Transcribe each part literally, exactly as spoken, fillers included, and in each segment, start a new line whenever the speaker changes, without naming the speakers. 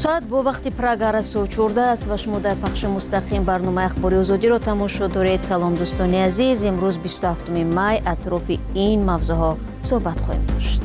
соат бо вақти Прага расо чорда аст ва шумо дар пахши мустақим барномаи ахбори озодиро тамошо доред. Салом дӯстони азиз, имрӯз бисту ҳафтуми май атрофи ин мавзӯъҳо суҳбат хоҳем дошт.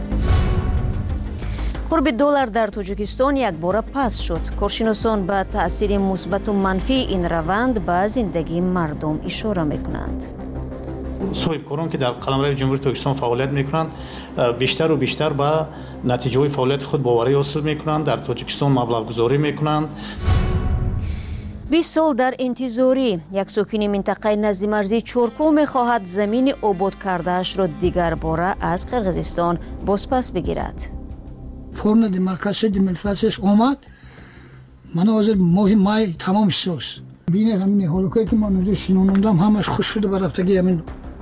қурби доллар дар Тоҷикистон якбора паст шуд. Коршиносон ба таъсири мусбату манфии ин раванд ба зиндагии мардум ишора мекунанд.
соҳибкорон ки дар қаламрави ҷумҳурии Тоҷикистон фаъолият мекунанд, бештару бештар ба натиҷаҳои фаъолияти худ боварӣ ҳосил мекунанд, дар Тоҷикистон маблағгузорӣ мекунанд.
бист сол дар интизорӣ. Як сокини минтақаи назди марзии Чоркӯ мехоҳад замини обод кардаашро дигар бора аз Қирғизистон бозпас бигирад.
форма демаркасияи демилитариясиаш омад. Мана ҳозир моҳи май тамом шудааст. бинед ҳамин ҳолакое ки ман ҳозир шинонандам ҳамаш хуш шуда ба рафтагии ҳамин.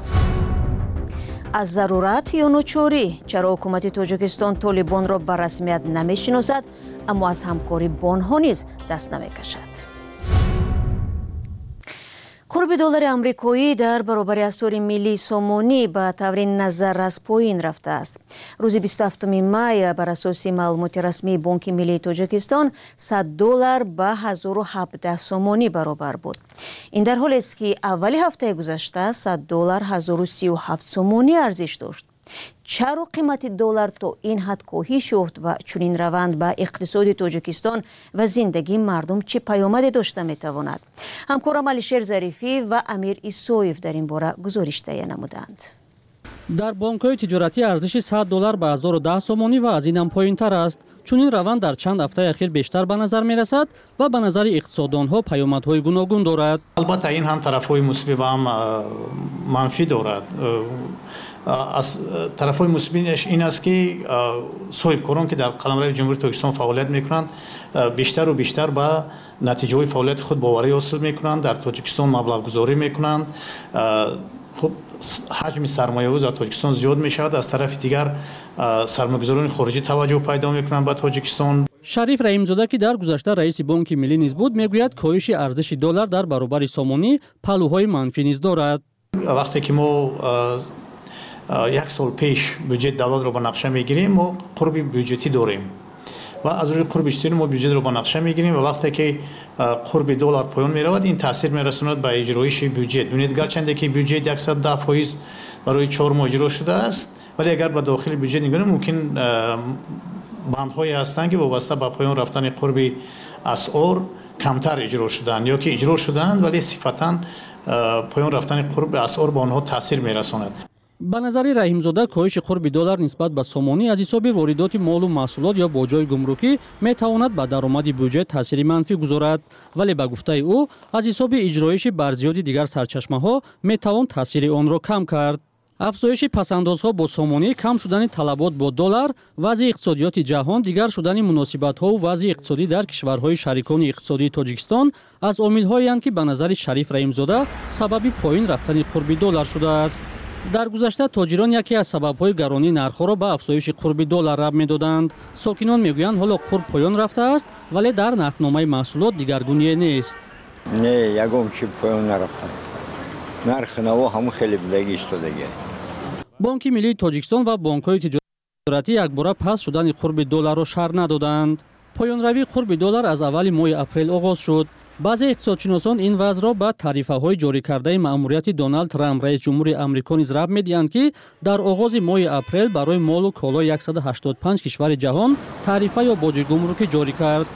аз зарурат ё ночорӣ? Чаро ҳукумати Тоҷикистон Толибонро ба расмият намешиносад, аммо аз ҳамкорӣ бо онҳо низ даст намекашад? қурби доллари амрикоӣ дар баробари асъори миллии сомонӣ ба таври назаррас поин рафтааст. рӯзи бисту ҳафтуми май бар асоси маълумоти расмии Бонки Миллии Тоҷикистон сад доллар ба ҳазору ҳабдаҳ сомонӣ баробар буд. ин дар ҳолест ки аввали ҳафтаи гузашта сад доллар ҳазору сию ҳафт сомонӣ арзиш дошт. чаро қимати доллар то ин ҳад коҳиш ёфт ва чунин раванд ба иқтисоди Тоҷикистон ва зиндагии мардум чӣ паёмаде дошта метавонад? ҳамкорам Алишер Зарифӣ ва Амир Исоев дар ин бора гузориш таҳия намуданд.
дар бонкҳои тиҷоратӣ арзиши сад доллар ба ҳазору даҳ сомонӣ ва аз инам поинтар аст. чунин раванд дар чанд ҳафтаи ахир бештар ба назар мерасад ва ба назари иқтисоддонҳо паёмадҳои гуногун дорад.
албатта ин ҳам тарафҳои мусбӣ ва ҳам манфӣ дорад. аз тарафҳои мусбиаш ин аст ки соҳибкорон ки дар қаламрави ҷумҳурии Тоҷикистон фаъолият мекунанд, бештару бештар ба натиҷаҳои фаъолияти худ боварӣ ҳосил мекунанд, дар Тоҷикистон маблағгузорӣ мекунанд. хуб ҳаҷми сармоявӣ дар Тоҷикистон зиёд мешавад. аз тарафи дигар сармоягузорони хориҷӣ таваҷҷӯҳ пайдо мекунанд ба Тоҷикистон.
Шариф Раҳимзода ки дар гузашта раиси Бонки Миллӣ низ буд, мегӯяд коҳиши арзиши доллар дар баробари сомонӣ паҳлӯҳои манфӣ низ дорад.
вақте ки мо як сол пеш бюджет давлатро ба нақша мегирем, мо қурби бюджетӣ дорем ва аз рӯи қурби бюджетӣ мо бюджетро ба нақша мегирем ва вақте ки қурби доллар поён меравад, ин таъсир мерасонад ба иҷроиши бюджет. бинед гарчанде ки бюджет яксад даҳ фоиз барои чор моҳ иҷро шудааст, вале агар ба дохили бюджет нигоҳ мумкин бандҳое ҳастанд ки вобаста ба поён рафтани қурби асъор камтар иҷро шуданд ё ки иҷро шуданд, вале сифатан поён рафтани қурби асъор ба онҳо таъсир мерасонад.
ба назари Раҳимзода коҳиши қурби доллар нисбат ба сомонӣ аз ҳисоби воридоти молу маҳсулот ё боҷои гумрукӣ метавонад ба даромади бюджет таъсири манфӣ гузорад, вале ба гуфтаи ӯ аз ҳисоби иҷроиши барзиёди дигар сарчашмаҳо метавон таъсири онро кам кард. афзоиши пасандозҳо бо сомонӣ, кам шудани талабот бо доллар, вазъи иқтисодиёти ҷаҳон, дигар шудани муносибатҳо ва вазъи иқтисодӣ дар кишварҳои шарикони иқтисодии Тоҷикистон аз омилҳоеанд ки ба назари Шариф Раҳимзода сабаби поин рафтани қурби доллар шудааст. дар гузашта тоҷирон яке аз сабабҳои гаронии нархҳоро ба афзоиши қурби доллар раб медоданд. сокинон мегӯянд ҳоло қурб поён рафтааст, вале дар нархномаи маҳсулот дигаргуние нест.
не ягон чи поён нарафта. нархи наво ҳамон хеле будагӣ истодагӣ.
Бонки Миллии Тоҷикистон ва бонкҳои тиҷоратӣ якбора паст шудани қурби долларро шарҳ надоданд. поёнравии қурби доллар аз аввали моҳи апрел оғоз шуд. баъзе иқтисодшиносон ин вазъро ба тарифаҳои ҷорикардаи маъмурияти Доналд Трамп раис ҷумҳури Амрико низ рабт медиҳанд ки дар оғози моҳи апрел барои молу колои яксад و ҳаштод و панҷ кишвари ҷаҳон тарифа ё боҷи гумрукӣ ҷорӣ кард.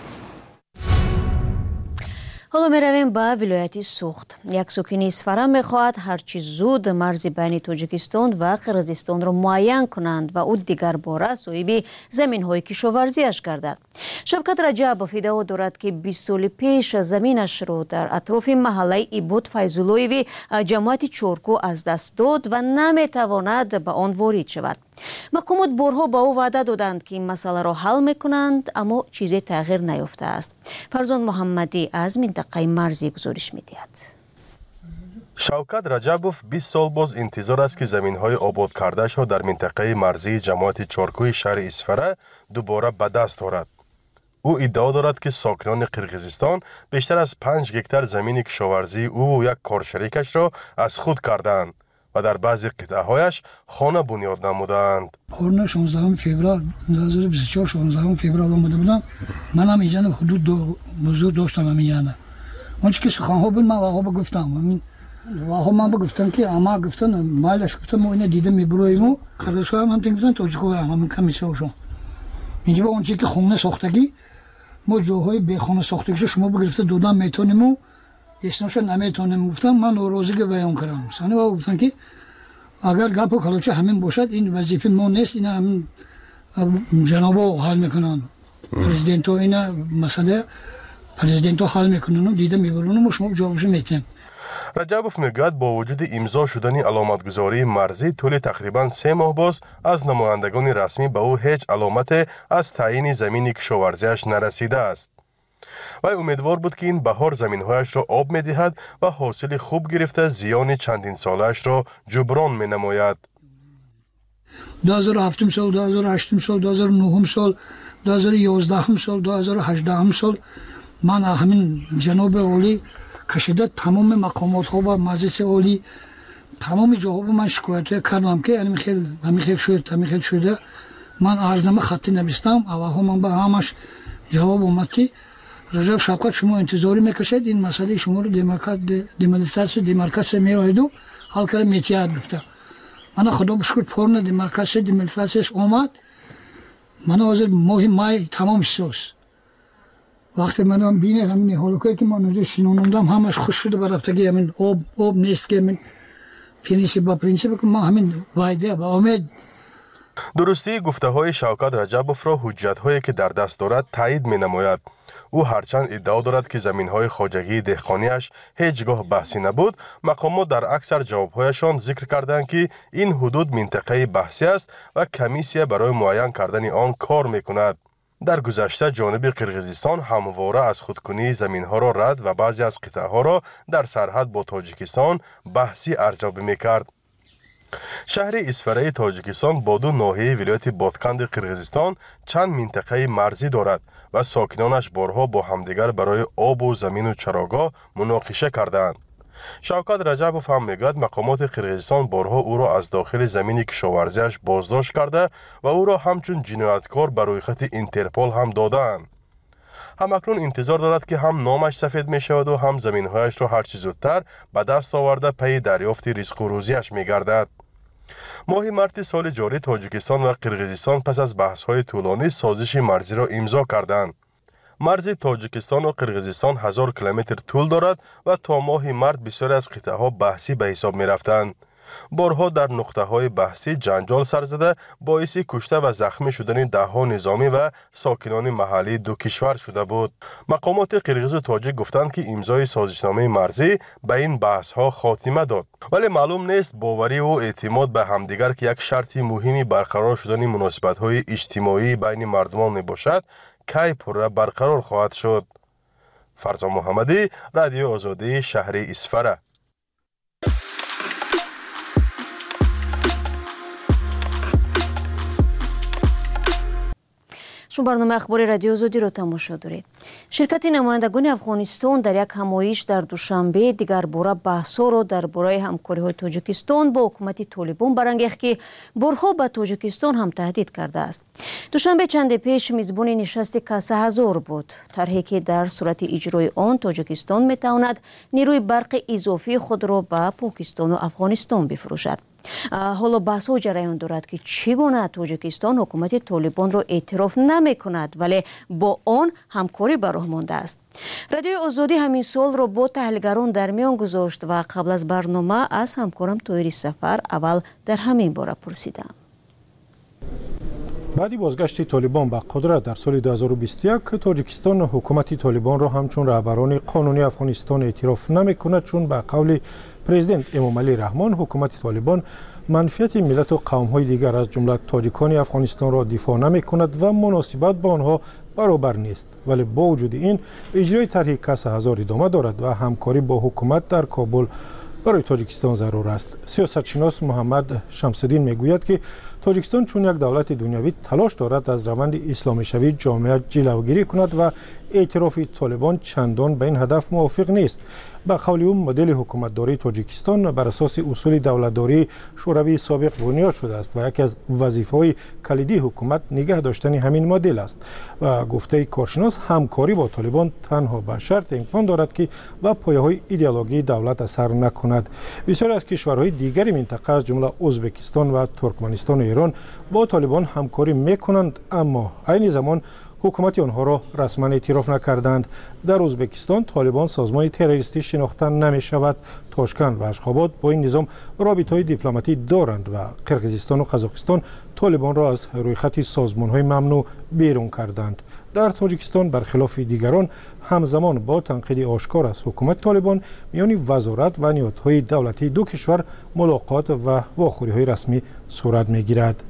ҳоло меравем ба вилояти Суғд. Як сокини Исфара мехоҳад ҳарчи зуд марзи байни Тоҷикистон ва Қирғизистонро муайян кунанд ва ӯ дигар бора соҳиби заминҳои кишоварзиаш гардад. Шавкат Раҷабов иддао дорад ки бист соли пеш заминашро дар атрофи маҳаллаи Ибод Файзуллоеви ҷамоати Чоркӯ аз даст дод ва наметавонад ба он ворид шавад. мақомот борҳо ба ӯ ваъда доданд ки масъаларо ҳал мекунанд, аммо чизе тағйир наёфтааст. Фарзон Муҳаммадӣ аз минтақаи марзӣ гузориш медиҳад.
Шавкат Раҷабов бист сол боз интизор аст ки заминҳои ободкардаашро дар минтақаи марзии ҷамоати Чоркӯи шаҳри Исфара дубора ба даст орад. ӯ иддао дорад ки сокинони Қирғизистон бештар аз панҷ гектар замини кишоварзии ӯ ва як коршарикашро аз худ кардаанд و در بعضی قطعه‌هایش خانه بنیاد نمودند.
خورنه شانزدهم فوریه دو هزار و بیست و چهار شانزدهم فوریه آمده بودم. من هم اینجا حدود دو موضوع داشتم همینجا. اونچه که سخن‌ها بود من واقعا گفتم. واقعا من گفتم که اما گفتن مالش گفتم ما اینو دیدم میبرویم و خرج‌ها هم هم گفتن توجیه‌ها هم همین کمیسیونشون. اینجا با اونچه که خونه ساختگی ما جاهای به خونه ساختگی شما بگرفته دادن میتونیم و اسمش نمیتونیم. گفتم من ناراضی بیان کردم. مثلا با گفتن که اگر گپ و کلوچه همین باشد این وظیفه ما نیست، اینا همین جنابا حل میکنن. پرزیدنت اینا مسئله پرزیدنت حل میکنن و دیده میبرن و شما جوابش میتیم.
رجبوف میگوید با وجود امضا شدن علامتگذاری مرزی طول تقریبا سه ماه باز از نمایندگان رسمی به او هیچ علامت از تعیین زمین کشاورزیش نرسیده است. وی امیدوار بود که این بهار زمینهایش را آب می‌دهد و حاصل خوب گرفته زیان چندین سالش را جبران می‌نماید.
دو هزار و هفت سال، دو هزار و هشت سال، دو هزار و نه سال، دو هزار و یازده سال، دو هزار و هجده سال من همین جناب عالی کشیده تمام مقامات ها و مجلس عالی تمام جاها من شکایت کردم که همین خیلی همین خیلی شده همین خیلی شده من عرضم خطی نوشتم اول من به همش جواب اومد که رجب شوکت شما انتظاری میکشید این مسئله شما رو دموکرات دموکراسی دموکراسی میآید و حل کردن میتیاد گفته. من خدا بشکر پرن دموکراسی دموکراسیش اومد. من حاضر ماه مای تمام شد. وقتی من هم بینه همین حالوکایی که من اونجا شنوندم همش خوش شده برفتگی همین آب آب نیست که همین پرینسیپ با پرینسیپ که ما همین وایده با امید.
درستی گفته های شوکت رجبوف را حجت هایی که در دست دارد تایید می نماید. او هرچند ادعا دارد که زمین های خواجگی دهقانیش هیچگاه بحثی نبود، مقامات در اکثر جوابهایشان ذکر کردند که این حدود منطقه بحثی است و کمیسیه برای معین کردن آن کار می کند. در گذشته جانب قرقیزستان همواره از خودکنی زمین ها را رد و بعضی از قطعه ها را در سرحد با تاجیکستان بحثی ارزیابی می کرد. شهر اسفره تاجیکستان با دو ناحیه ولایت بادکند قرقیزستان چند منطقه مرزی دارد و ساکنانش بارها با همدیگر برای آب و زمین و چراگاه مناقشه کردند. شوکت رجبوف هم میگوید مقامات قرقیزستان بارها او را از داخل زمین کشاورزیش بازداشت کرده و او را همچون جنایتکار بر روی خط اینترپول هم دادند. همکنون انتظار دارد که هم نامش سفید می شود و هم زمینهایش را هرچی زودتر به دست آورده پی دریافت رزق و روزیش می گردد. ماه مارس سال جاری تاجیکستان و قرقیزستان پس از بحث‌های طولانی سازش مرزی را امضا کردند. مرز تاجیکستان و قرقیزستان هزار کیلومتر طول دارد و تا ماه مارس بسیاری از قطعه‌ها بحثی به حساب می رفتند. بارها در نقطه‌های بحثی جنجال سر زده باعث کشته و زخمی شدن ده‌ها نظامی و ساکنان محلی دو کشور شده بود. مقامات قرقیز و تاجیک گفتند که امضای سازشنامه مرزی به این بحث‌ها خاتمه داد، ولی معلوم نیست باوری و اعتماد به همدیگر که یک شرط مهمی برقرار شدن مناسبت‌های اجتماعی بین مردمان میباشد کی پره برقرار خواهد شد. فرزان محمدی، رادیو آزادی، شهر اسفره.
شما برنامه اخبار رادیو آزادی را تماشا دارید. شرکت نمایندگان افغانستان در یک همایش در دوشنبه دیگر باره بحث‌ها را درباره همکاری‌های تاجیکستان با حکومت طالبان برانگیخت که بارها به تاجیکستان هم تهدید کرده است. دوشنبه چند پیش میزبان نشست کاسه هزار بود، طرحی که در صورت اجرای آن تاجیکستان میتواند نیروی برق اضافی خود را به پاکستان و افغانستان بفروشد. حالا بحث و جریان دارد که چگونه تاجیکستان حکومت طالبان را اعتراف نمی کند ولی با آن همکاری به راه مانده است. رادیو آزادی همین سال را با تحلیلگران در میان گذاشت و قبل از برنامه از همکارم طاهر سفر اول در همین باره پرسیدم.
بعد بازگشت طالبان به قدرت در سال دو هزار و بیست و یک تاجیکستان حکومت طالبان را همچون رهبران قانونی افغانستان اعتراف نمی کند، چون به قول پرزیدنت امام علی رحمان حکومت طالبان منفعت ملت و قوم های دیگر از جمله تاجیکان افغانستان را دفاع نمی کند و مناسبت با آنها برابر نیست. ولی با وجود این اجرای طرح کاسه هزار ادامه دارد و همکاری با حکومت در کابل برای تاجیکستان ضرور است. سیاستشناس محمد شمس الدین میگوید که تاجیکستان چون یک دولت دنیوی تلاش دارد از روند اسلامی شوی جامعه جلوگیری کند و اعتراف طالبان چندان به این هدف موافق نیست. به قول او مدل حکومتداری تاجیکستان بر اساس اصول دولتداری شوروی سابق بنیاد شده است و یکی از وظیفه‌های کلیدی حکومت نگه داشتن همین مدل است و گفته کارشناس همکاری با طالبان تنها به شرط امکان دارد که با پایه‌های ایدئولوژی دولت اثر نکند. بسیاری از کشورهای دیگر منطقه از جمله ازبکستان و ترکمنستان و ایران با طالبان همکاری میکنند، اما عین زمان حکومت آنها را رسما اعتراف نکردند. در ازبکستان طالبان سازمان تروریستی شناخته نمی شود. تاشکند و اشخاباد با این نظام رابطه‌های دیپلماتی دارند و قرقیزستان و قزاقستان طالبان را از روی خط سازمان‌های ممنوع بیرون کردند. در تاجیکستان برخلاف دیگران همزمان با تنقید آشکار از حکومت طالبان میان وزارت و نهادهای دولتی دو کشور ملاقات و واخوری‌های رسمی صورت می‌گیرد.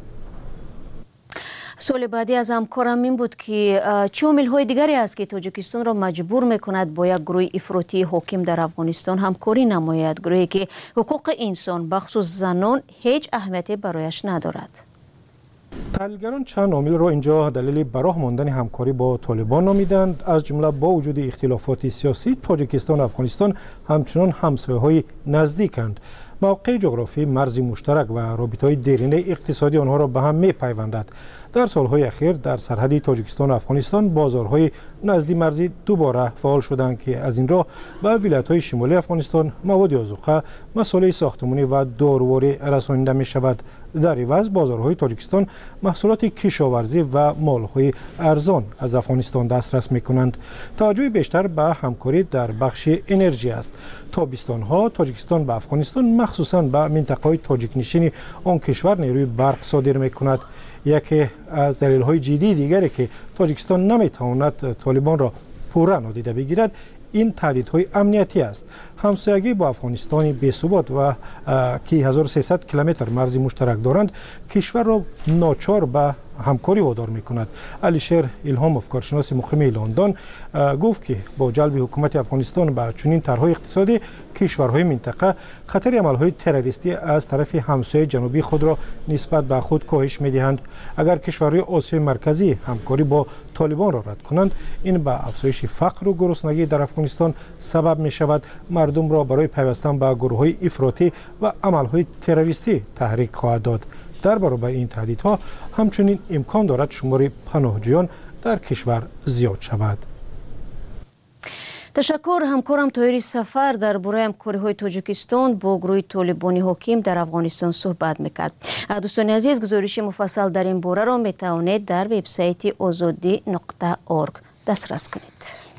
سوال بعدی از همکارم این بود که چه عامل‌های دیگری است که تاجیکستان را مجبور می‌کند با یک گروه افراطی حاکم در افغانستان همکاری نماید، گروهی که حقوق انسان بخصوص زنان هیچ اهمیتی برایش ندارد؟
تحلیلگران چند عامل را اینجا دلیل براه ماندن همکاری با طالبان نامیدند. از جمله با وجود اختلافات سیاسی تاجیکستان و افغانستان همچنان همسایه‌های نزدیکند. موقع جغرافی، مرز مشترک و رابطه‌های دیرینه اقتصادی آنها را به هم می‌پیوندد. در سالهای اخیر در سرحد تاجیکستان و افغانستان بازارهای نزدی مرزی دوباره فعال شدند که از این راه به ولایت‌های شمالی افغانستان مواد آذوقه، مسائل ساختمانی و داروواری رسانیده می‌شود. در عوض بازارهای تاجیکستان محصولات کشاورزی و مال‌های ارزان از افغانستان دسترس می‌کنند. توجه بیشتر به همکاری در بخش انرژی است. تابستان‌ها تاجیکستان به افغانستان مخصوصاً به منطقه‌های تاجیک نشین آن کشور نیروی برق صادر می‌کند. یکی از دلایل‌های جدی دیگری که تاجیکستان نمی‌تواند طالبان را پورا نادیده بگیرد این تهدیدهای امنیتی است. همسایگی با افغانستان بی‌ثبات و که هزار و سیصد کیلومتر مرز مشترک دارند کشور را ناچار به همکاری وادار می‌کند. علیشیر الهاموف کارشناس مقیم لندن گفت که با جلب حکومت افغانستان به چنین طرح‌های اقتصادی کشورهای منطقه خطر عمل‌های تروریستی از طرف همسایه جنوبی خود را نسبت به خود کاهش می‌دهند. اگر کشورهای آسیای مرکزی همکاری با طالبان را رد کنند این به افزایش فقر و گرسنگی در افغانستان سبب می‌شود. مردم را برای پیوستن به گروه‌های افراطی و عمل‌های تروریستی تحریک خواهد داد. در برابر این تهدیدها همچنین امکان دارد شمار پناهجویان در کشور زیاد شود.
تشکر همکارم طاهر سفر در برای همکاری‌های تاجیکستان با گروه طالبانی حاکم در افغانستان صحبت میکرد. دوستان عزیز گزارش مفصل در این باره را میتوانید در وبسایت آزادی نقطه اورگ دسترس کنید.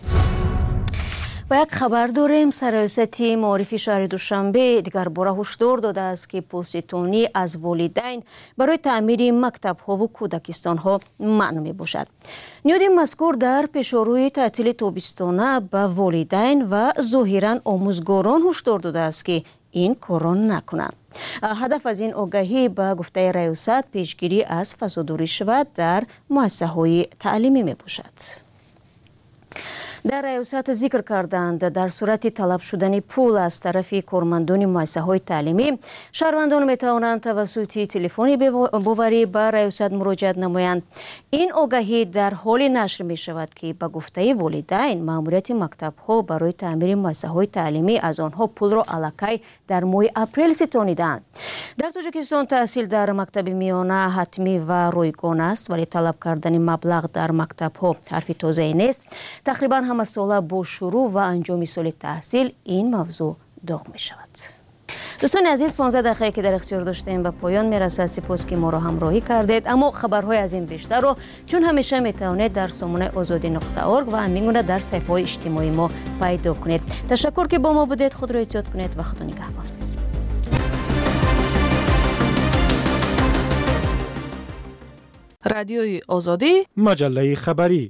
و یک خبر داریم. سرایست معارف شهر دوشنبه دیگر باره هشدار داده است که پوست‌تونی از والدین برای تعمیر مکتب‌ها و کودکستان‌ها ممنوع می‌باشد. نیاد مذکور در پیش‌روی تعطیل تابستانه به والدین و ظاهراً آموزگاران هشدار داده است که این کار نکنند. هدف از این آگاهی به گفته ریاست پیشگیری از فسادوری شود در مؤسسه‌های تعلیمی می‌باشد. در ریاست ذکر کردند در صورت طلب شدن پول از طرف کارمندان مؤسسه‌های تعلیمی شهروندان می‌توانند توسط تلفنی باوری به ریاست مراجعه نمایند. این آگاهی در حال نشر می‌شود که به گفته والدین مأموریت مکتب‌ها برای تعمیر مؤسسه‌های تعلیمی از آنها پول را الکی در ماه اپریل ستانیدند. در تاجیکستان تحصیل در مکتب میانه حتمی و رایگان است ولی طلب کردن مبلغ در مکتب‌ها حرفی تازه نیست. تقریباً همه ساله با شروع و انجام سال تحصیل این موضوع داغ می شود. دوستان عزیز پانزده دقیقه که در اختیار داشتیم به پایان می رسد. سپاس که ما را همراهی کردید. اما خبرهای از این بیشتر رو چون همیشه می توانید در سامانه آزادی نقطه اورگ و همینگونه در صفحه های اجتماعی ما پیدا کنید. تشکر که با ما بودید. خود را احتیاط کنید و خدا نگهدار.
رادیوی آزادی
مجله خبری.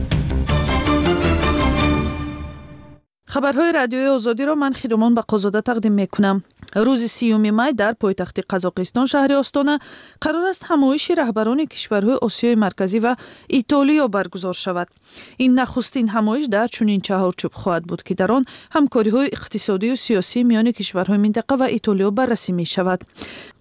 خبرهای رادیوی آزادی را من خیرمان بقازاده تقدیم میکنم. روز سیوم می در پایتخت قزاقستان شهر آستانه قرار است همایش رهبران کشورهای آسیای مرکزی و ایتالیا برگزار شود. این نخستین همایش در چنین چهارچوب خواهد بود که در آن همکاری‌های اقتصادی و سیاسی میان کشورهای منطقه و ایتالیا بررسی می شود.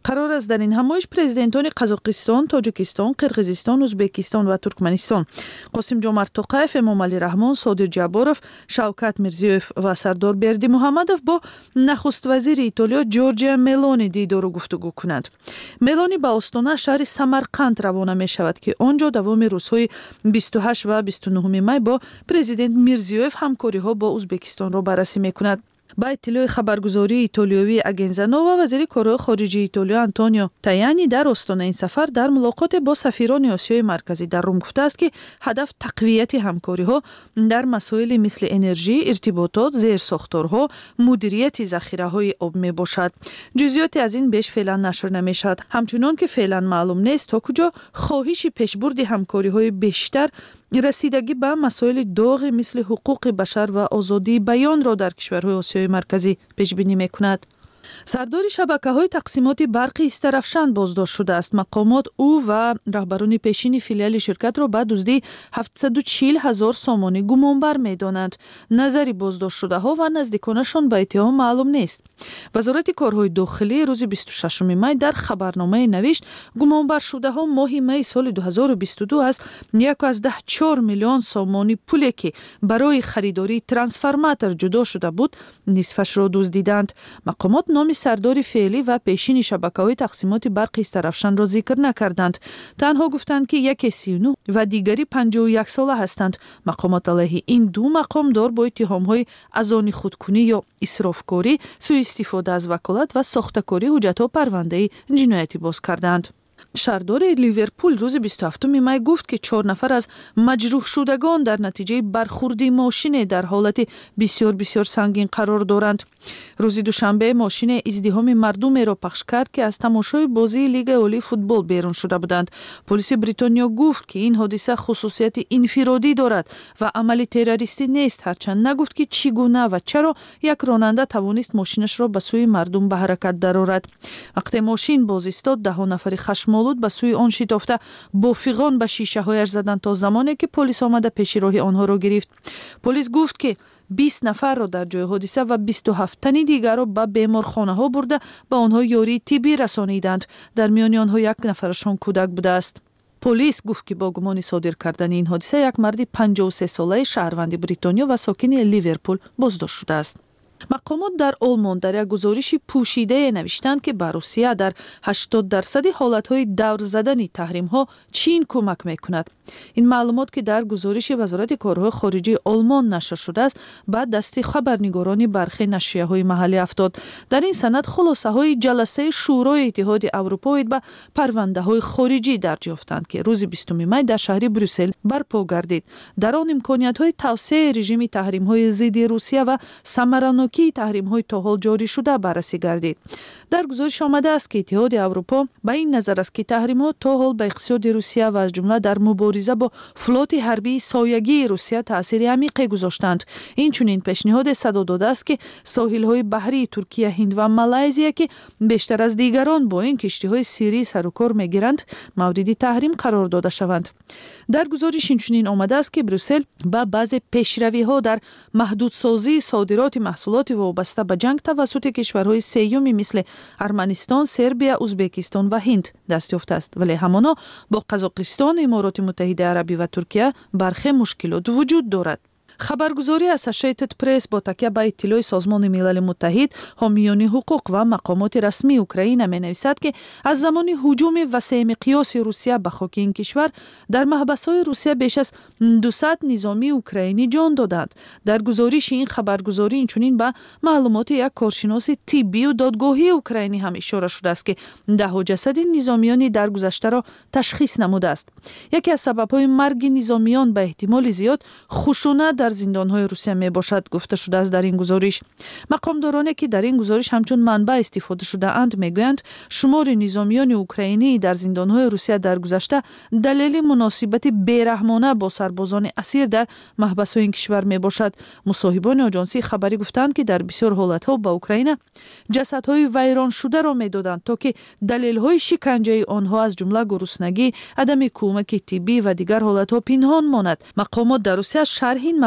қарор аст дар ин ҳамоиш президентони қазоқистон, тоҷикистон, қирғизистон, ӯзбекистон ва туркманистон, қосимҷомарт тоқаев, эмомалӣ раҳмон, содир ҷаборов, шавкат мирзиёев ва сардор бердимуҳаммадов бо нахуствазири Итолиё Ҷорҷия Мелони дидору гуфтугӯ кунанд. Мелони ба остона шаҳри Самарқанд равона мешавад, ки он ҷо давоми рӯзҳои бисту ҳашт ва бисту нӯҳуми май бо президент Мирзиёев ҳамкориҳо бо Ӯзбекистонро баррасӣ мекунад. ба иттилои хабаргузории итолиёвии Агенза Нова, вазири корҳои хориҷии Итолиё Антонио Таяни дар остонаи ин сафар дар мулоқоте бо сафирони Осиёи марказӣ дар Рум гуфтааст, ки ҳадаф тақвияти ҳамкориҳо дар масоили мисли энержӣ, иртиботот, зерсохторҳо, мудирияти захираҳои об мебошад. ҷузъиёте аз ин беш феълан нашр намешавад. ҳамчунон ки феълан маълум нест то куҷо хоҳиши пешбурди ҳамкориҳои бештар расидагӣ ба масоили доғи мисли ҳуқуқи башар ва озодии баёнро дар кишварҳои Осиёи марказӣ пешбинӣ мекунад. сардори шабакаҳои тақсимоти барқи Истарафшан боздошт шудааст. мақомот ӯ ва раҳбарони пешини филиали ширкатро ба дуздии ҳафтсаду чил ҳазор сомонӣ гумонбар медонанд. назари боздоштшудаҳо ва наздиконашон ба иттиҳом маълум нест. вазорати корҳои дохилӣ рӯзи бисту шашуми май дар хабарномае навишт, гумонбаршудаҳо моҳи майи соли ду ҳазору бисту ду аз як аздаҳ чор миллион сомонӣ пуле, ки барои харидории трансформатор ҷудо шуда буд, нисфашро дуздиданд. мақомот номи сардори феълӣ ва пешини шабакаҳои тақсимоти барқи Истарафшанро зикр накарданд. танҳо гуфтанд, ки яке сию нӯҳ ва дигари панҷоҳу як сола ҳастанд. мақомот алайҳи ин ду мақомдор бо иттиҳомҳои аз они худкунӣ ё исрофкорӣ, суистифода аз ваколат ва сохтакории ҳуҷҷатҳо парвандаи ҷиноятӣ боз карданд. шаҳрдори Ливерпул рӯзи бисту ҳафтуми май гуфт, ки чор нафар аз маҷрӯҳшудагон дар натиҷаи бархурди мошине дар ҳолати бисёр бисёр сангин қарор доранд. рӯзи душанбе мошине издиҳоми мардумеро пахш кард, ки аз тамошои бозии Лигаи олии футбол берун шуда буданд. Полиси Бритониё гуфт, ки ин ҳодиса хусусияти инфиродӣ дорад ва амали террористӣ нест, ҳарчанд нагуфт, ки чӣ гуна ва чаро як ронанда тавонист мошинашро ба сӯи мардум ба ҳаракат дарорад. вақте мошин боз истод, даҳо нафари хашмолуд ба сӯи он шитофта бо фиғон ба шишаҳояш заданд то замоне, ки полис омада пеши роҳи онҳоро гирифт. Полис гуфт, ки бист нафарро дар ҷои ҳодиса ва бисту ҳафт тани дигарро ба беморхонаҳо бурда ба онҳо ёрии тиббӣ расониданд. дар миёни онҳо як нафарашон кӯдак будааст. полис гуфт, ки бо гумони содир кардани ин ҳодиса як марди панҷоҳу се солаи шаҳрванди Бритониё ва сокини Ливерпул боздошт шудааст. мақомот дар Олмон дар як гузориши пӯшидае навиштанд, ки ба Русия дар ҳаштод дарсади ҳолатҳои давр задани таҳримҳо Чин кӯмак мекунад. ин маълумот, ки дар гузориши вазорати корҳои хориҷии Олмон нашр шудааст, ба дасти хабарнигорони бархи нашрияҳои маҳаллӣ афтод. дар ин санад хулосаҳои ҷаласаи шӯрои Иттиҳоди Аврупо оид ба парвандаҳои хориҷӣ дарҷ ёфтанд, ки рӯзи бистуми май дар шаҳри Брюссел барпо гардид. дар он имкониятҳои тавсеяи режими таҳримҳои зидди Русия ва самаранокии таҳримҳои то ҳол ҷорӣ шуда баррасӣ гардид. дар гузориш омадааст, ки Иттиҳоди Аврупо ба ин назар аст, ки таҳримҳо то ҳол ба иқтисоди Русия ва аз ҷумла дар мубориза бо флоти ҳарбии соягии Русия таъсири амиқе гузоштанд. инчунин пешниҳоде садо додааст, ки соҳилҳои баҳрии Туркия, Ҳинд ва Малайзия, ки бештар аз дигарон бо ин киштиҳои сиррӣ сарукор мегиранд, мавриди таҳрим қарор дода шаванд. дар гузориш инчунин омадааст, ки Брюссел ба баъзе пешравиҳо дар маҳдудсозии содироти маҳсулоти вобаста ба ҷанг тавассути кишварҳои сеюми мисли Арманистон, Сербия, Ӯзбекистон ва Ҳинд даст ёфтааст, вале ҳамоно бо Қазоқистон, Имороти Муттаҳидаи Арабӣ ва Туркия бархе мушкилот вуҷуд дорад. хабаргузори Associated Press бо такя ба иттилои Созмони Милали Муттаҳид, ҳомиёни ҳуқуқ ва мақомоти расмии Украина менависад, ки аз замони ҳуҷуми васеъмиқёси Русия ба хоки ин кишвар дар маҳбасҳои Русия беш аз дусад низомии украинӣ ҷон доданд. дар гузориши ин хабаргузорӣ инчунин ба маълумоти як коршиноси тиббию додгоҳии украинӣ ҳам ишора шудааст, ки даҳо ҷасади низомиёни даргузаштаро ташхис намудааст. яке аз сабабҳои марги низомиён ба эҳтимоли зиёд хушунат дар зиндонҳои Русия мебошад, гуфта шудааст дар ин гузориш. мақомдороне, ки дар ин гузориш ҳамчун манбаъ истифода шудаанд, мегӯянд шумори низомиёни украинӣ дар зиндонҳои Русия дар гузашта далели муносибати бераҳмона бо сарбозони асир дар маҳбасҳои ин кишвар мебошад. мусоҳибони оҷонсии хабарӣ гуфтанд, ки дар бисёр ҳолатҳо ба Украина ҷасадҳои вайроншударо медоданд, то ки далелҳои шиканҷаи онҳо аз ҷумла гуруснагӣ, адами кӯмаки тиббӣ ва дигар ҳолатҳо пинҳон монад. мақомот дар Русия шарҳ ин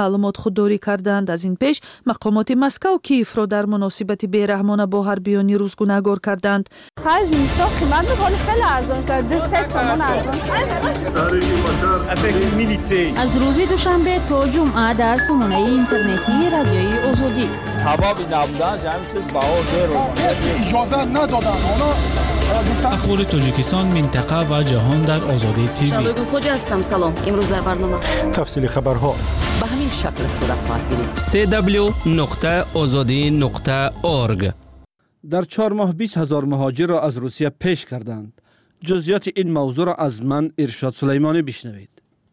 маълумот худдорӣ карданд. аз ин пеш мақомоти Москав Киевро дар муносибати бераҳмона бо ҳарбиёни рус гунahгор карданд.
аз рӯзи душанбе то ҷумъа дар сомонаи интернетии радиои озодӣ
ахбори тоҷикистон, минтақа ва ҷаҳон дар Озодӣ ТВ.
Шалои Гулхоҷа ҳастам. Салом. Имрӯз дар барнома
тафсили хабарҳо
ба ҳамин шакл сурат хоҳад гирифт.
се дабл ю нуқта озодӣ нуқта орг.
дар чор моҳ бист ҳазор муҳоҷирро аз Русия пеш карданд. ҷузъиёти ин мавзӯъро аз ман Иршод Сулаймонӣ бишнавед.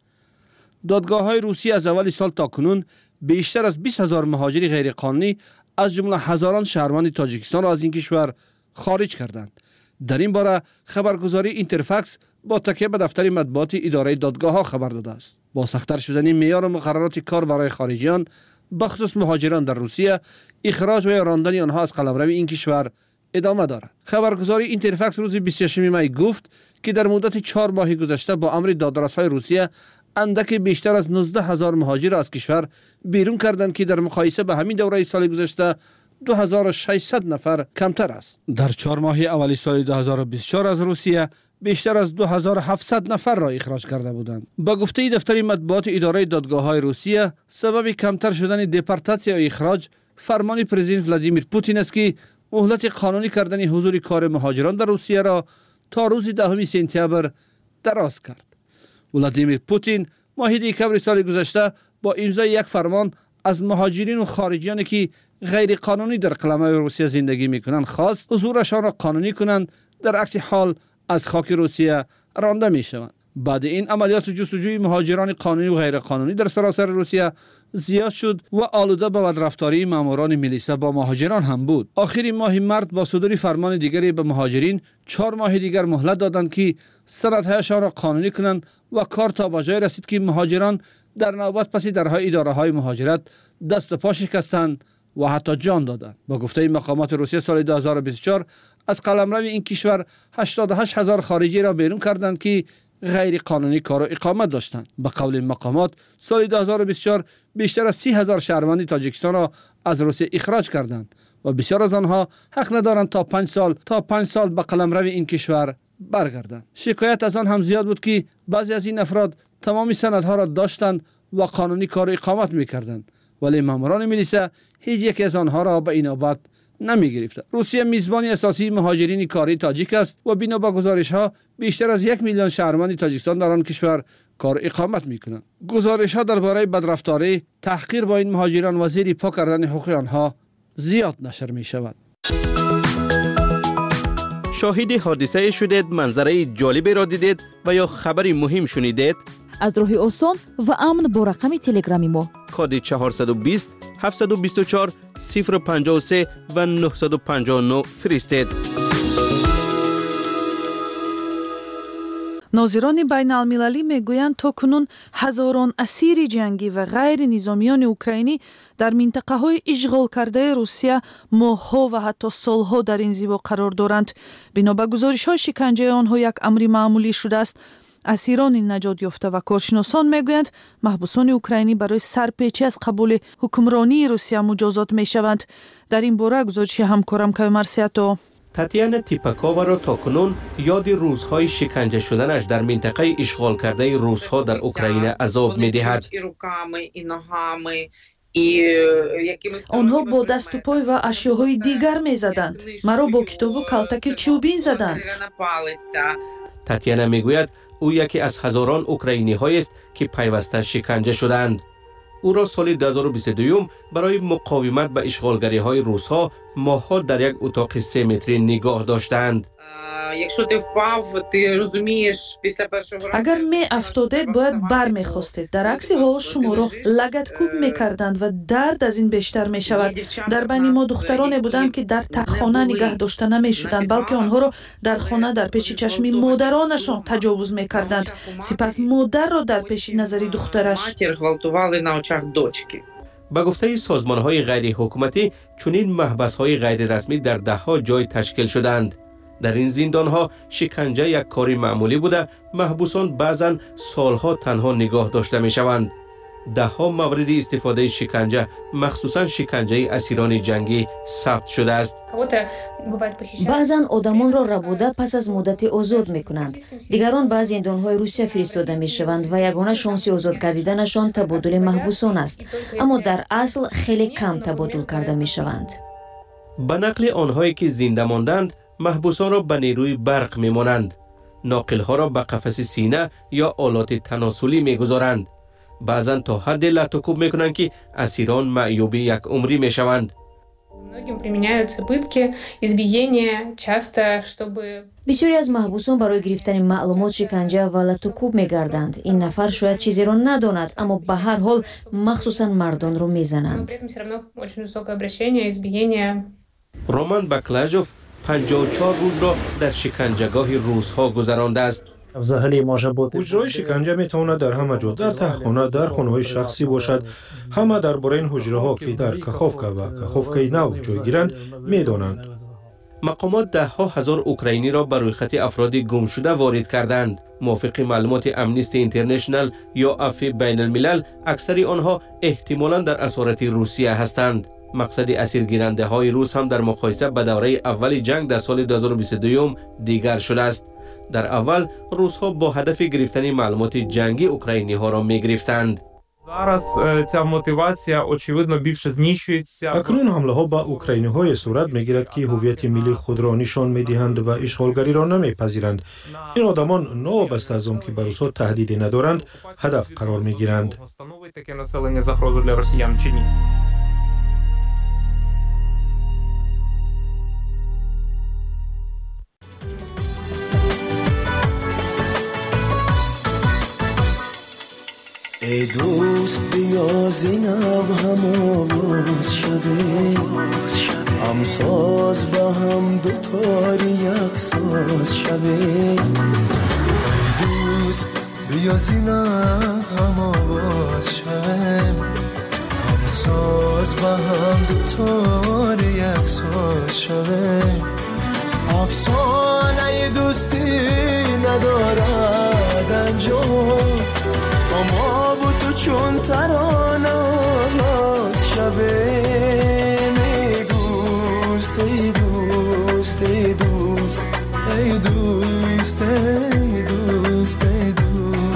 додгоҳҳои Русия аз аввали сол то кунун бештар аз бист ҳазор муҳоҷири ғайриқонунӣ аз ҷумла ҳазорон шаҳрванди Тоҷикистонро аз ин кишвар хориҷ карданд. дар ин бора хабаргузории Интерфакс бо такя ба дафтари матбуоти идораи додгоҳҳо хабар додааст. бо сахттар шудани меъёру муқаррароти кор барои хориҷиён, бахусус муҳоҷирон дар Русия, ихроҷ ва ё рондани онҳо аз қаламрави ин кишвар идома дорад. хабаргузории Интерфакс рӯзи бисту шашуми май гуфт, ки дар муддати чор моҳи гузашта бо амри додрасҳои Русия андаке бештар аз нуздаҳ ҳазор муҳоҷирро аз кишвар берун карданд, ки дар муқоиса ба ҳамин давраи соли гузашта ду ҳазору шашсад нафар камтар аст. дар чор моҳи аввали соли ду ҳазору бисту чор аз Русия бештар аз ду ҳазору ҳафтсад нафарро ихроҷ карда буданд. ба гуфтаи дафтари матбуоти идораи додгоҳҳои Русия, сабаби камтар шудани депортатсия ё ихроҷ фармони президент Владимир Путин аст, ки муҳлати қонунӣ кардани ҳузури кори муҳоҷирон дар Русияро то рӯзи даҳуми сентябр дароз кард. Владимир Путин моҳи декабри соли гузашта бо имзои як фармон аз муҳоҷирину хориҷиёне, ки ғайриқонунӣ дар қаламаи Русия зиндагӣ мекунанд, хост ҳузурашонро қонунӣ кунанд, дар акси ҳол аз хоки Русия ронда мешаванд. баъди ин амалиёти ҷустуҷӯи муҳоҷирони қонунӣ ва ғайриқонунӣ дар саросари Русия зиёд шуд ва олуда ба бадрафтории маъмурони милиса бо муҳоҷирон ҳам буд. охири моҳи март бо судури фармони дигаре ба муҳоҷирин чор моҳи дигар муҳлат доданд, ки санадҳояшонро қонунӣ кунанд ва кор то ба ҷое расид, ки муҳоҷирон дар навбат паси дарҳои идораҳои муҳоҷират дасту по шикастанд ва ҳатто ҷон доданд. ба гуфтаи мақомоти Русия соли ду ҳазору бисту чор аз қаламрави ин кишвар ҳаштоду ҳашт ҳазор хориҷиро берун карданд, ки ғайриқонунӣ кору иқомат доштанд. ба қавли мақомот соли ду ҳазору бисту чор бештар аз си ҳазор шаҳрванди Тоҷикистонро аз Русия ихроҷ карданд ва бисёр аз онҳо ҳақ надоранд то панҷ сол то панҷ сол ба қаламрави ин кишвар баргарданд. шикоят аз он ҳам зиёд буд, ки баъзе аз ин афрод тамоми санадҳоро доштанд ва қонунӣ кору иқомат мекарданд, вале маъмурони милиса ҳеҷ яке аз онҳоро ба инобат намегирифта. Русия мизбони асосии муҳоҷирини кории тоҷик аст ва бино ба гузоришҳо бештар аз як миллион шаҳрванди Тоҷикистон дар он кишвар кору иқомат мекунанд. гузоришҳо дар бораи бадрафторӣ, таҳқир бо ин муҳоҷирон ва зери по кардани ҳуқуқи онҳо зиёд нашр мешавад.
шоҳиди ҳодисае шудед, манзараи ҷолиберо дидед ва ё хабари муҳим шунидед?
аз роҳи осон ва амн бо рақами телеграми мо
коди чаҳорсаду бист ҳафтсаду бисту чор сифр панҷоҳу се ва нуҳсаду панҷоҳу нӯ фиристед.
нозирони байналмилалӣ мегӯянд то кунун ҳазорон асири ҷангӣ ва ғайри низомиёни украинӣ дар минтақаҳои ишғолкардаи Русия моҳҳо ва ҳатто солҳо дар инзиво қарор доранд. бино ба гузоришҳои шиканҷаи онҳо як амри маъмулӣ шудааст. асирони наҷот ёфта ва коршиносон мегӯянд маҳбусони украинӣ барои сарпечӣ аз қабули ҳукмронии Русия муҷозот мешаванд. дар ин бора гузориши ҳамкорам Каймар Сиато.
Татьяна Типаковаро то кунун ёди рӯзҳои шиканҷа шуданаш дар минтақаи ишғолкардаи русҳо дар Украина азоб медиҳад.
онҳо бо дасту пой ва ашёҳои дигар мезаданд. маро бо китобу калтаки чӯбин заданд.
Татьяна мегӯяд, ӯ яке аз ҳазорон украиниҳоест, ки пайваста шиканҷа шуданд. ӯро соли ду ҳазору бисту ду барои муқовимат ба ишғолгариҳои русҳо моҳҳо дар як утоқи се метрӣ нигоҳ доштанд.
агар меафтодед бояд бармехостед. дар акси ҳол шуморо лагаткӯб мекарданд ва дард аз ин бештар мешавад. дар байни мо духтароне буданд, ки дар таххона нигаҳ дошта намешуданд, балки онҳоро дар хона дар пеши чашми модаронашон таҷовуз мекарданд. сипас модарро дар пеши назари духтараш.
ба гуфтаи созмонҳои ғайриҳукуматӣ, чунин маҳбасҳои ғайрирасмӣ дар даҳҳо ҷой ташкил шуданд. дар ин зиндонҳо шиканҷа як кори маъмулӣ буда, маҳбусон баъзан солҳо танҳо нигоҳ дошта мешаванд. ده ها مورد استفاده شکنجه مخصوصا شکنجه اسیران جنگی ثبت شده است.
баъзан одамонро рабуда пас аз муддати озод мекунанд. Дигарон ба зиндонҳои Русия фиристода мешаванд ва ягона шонси озод гардиданашон табодули маҳбусон аст, аммо дар асл хеле кам табодул карда мешаванд.
ба нақли онҳое ки зинда монданд, маҳбусонро ба нерӯи барқ мемонанд. ноқилҳоро ба қафаси сина ё олоти таносулӣ мегузоранд. баъзан то ҳадде латукуб мекунанд ки асирон маъюби якумрӣ мешаванд.
бисёре аз маҳбусон барои гирифтани маълумот шиканҷа ва латукуб мегарданд. ин нафар шояд чизеро надонад, аммо ба ҳар ҳол махсусан мардонро мезананд.
роман баклажов панҷоҳу чор рӯзро дар шиканҷагоҳи русҳо гузарондааст.
уҷрои шиканҷа метавонад дар ҳама ҷо, дар таҳхона, дар хонаҳои шахсӣ бошад. ҳама дар бораи ин ҳуҷраҳо ки дар каховка ва каховкаи нав ҷойгиранд медонанд.
мақомот даҳҳо ҳазор украиниро ба рӯйхати афроди гумшуда ворид карданд. мувофиқи маълумоти Amnesty International ё афи байналмилал, аксари онҳо эҳтимолан дар асорати Русия ҳастанд. мақсади асиргирандаҳои рус ҳам дар муқоиса ба давраи аввали ҷанг дар соли ду ҳазору бисту ду дигар шудааст. дар аввал русҳо бо ҳадафи гирифтани маълумоти ҷангӣ украиниҳоро мегирифтанд.
акнун ҳамлаҳо ба украиниҳое сурат мегирад ки ҳуввияти миллии худро нишон медиҳанд ва ишғолгариро намепазиранд. ин одамон новобаста аз он ки ба русҳо таҳдиде надоранд, ҳадаф қарор мегиранд.
ای دوست بیا زینب هم آواز شویم، هم ساز با هم دوتاری یک ساز شویم. ای دوست بیا زینب هم آواز شویم، هم ساز با هم دوتاری یک ساز شویم. افسانه دوستی ندارد انجام، ما و تو چون ترانه آواز شویم. ای دوست ای دوست ای دوست ای دوست ای دوست ای دوست.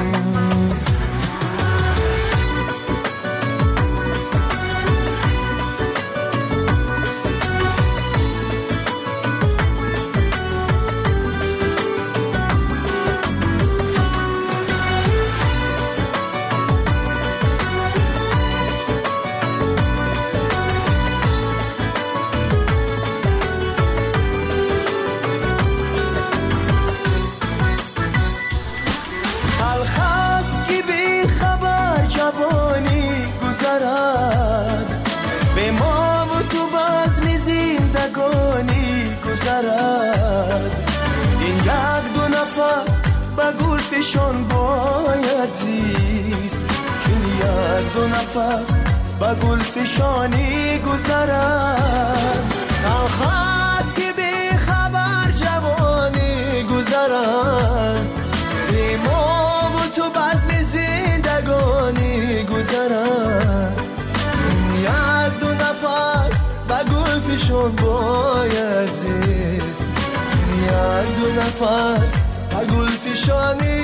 به ما و تو بزم زندگانی گذرد. این یک دو نفس به گل فشان باید زیست، این یک دو نفس به گل فشانی گذرد. آخاست که بی خبر جوانی گذرد، به ما و تو بزم زندگانی گذرد. یک دو نفس به گل فشان باید زیست، یک دو نفس به گل فشانی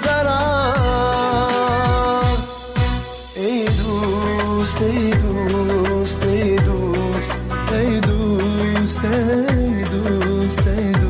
گذرد. ای دوست ای دوست ای دوست ای دوست ای دوست ای دوست.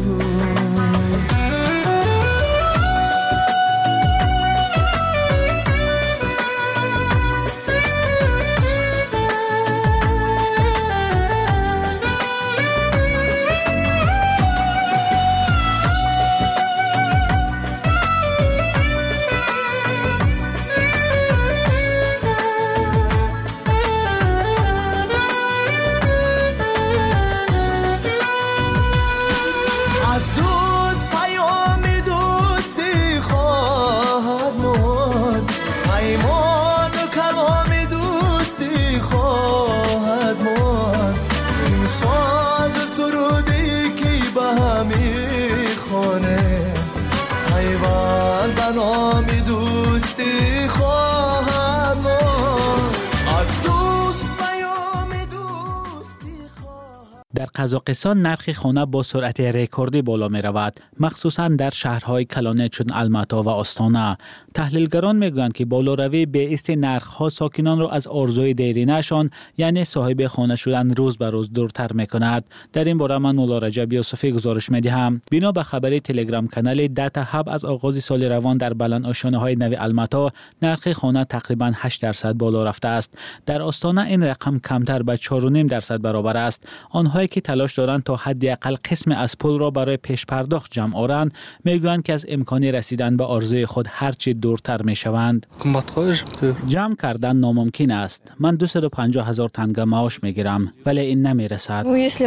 قزاقستان نرخ خانه با سرعت رکوردی بالا می رود، مخصوصا در شهرهای کلانه چون الماتا و آستانه. تحلیلگران می گویند که بالاروی بی‌ایست نرخ‌ها ساکنان را از آرزوی دیرینه‌شان یعنی صاحب خانه شدن روز به روز دورتر می کند. در این باره من مولا رجب یوسفی گزارش می دهم. بنا به خبر تلگرام کانال داتا هاب از آغاز سال روان در بلند آشیانه‌های نو الماتا نرخ خانه تقریباً هشت درصد بالا رفته است. در آستانه این رقم کمتر به چهار و نیم درصد برابر است. آنهایی که تلاش دارند تا حداقل قسم از پول را برای پیش پرداخت جمع آورند میگویند که از امکان رسیدن به آرزوی خود هرچی دورتر میشوند. جمع کردن ناممکن است. من دویست و پنجاه هزار تنگه معاش میگیرم ولی این نمیرسد.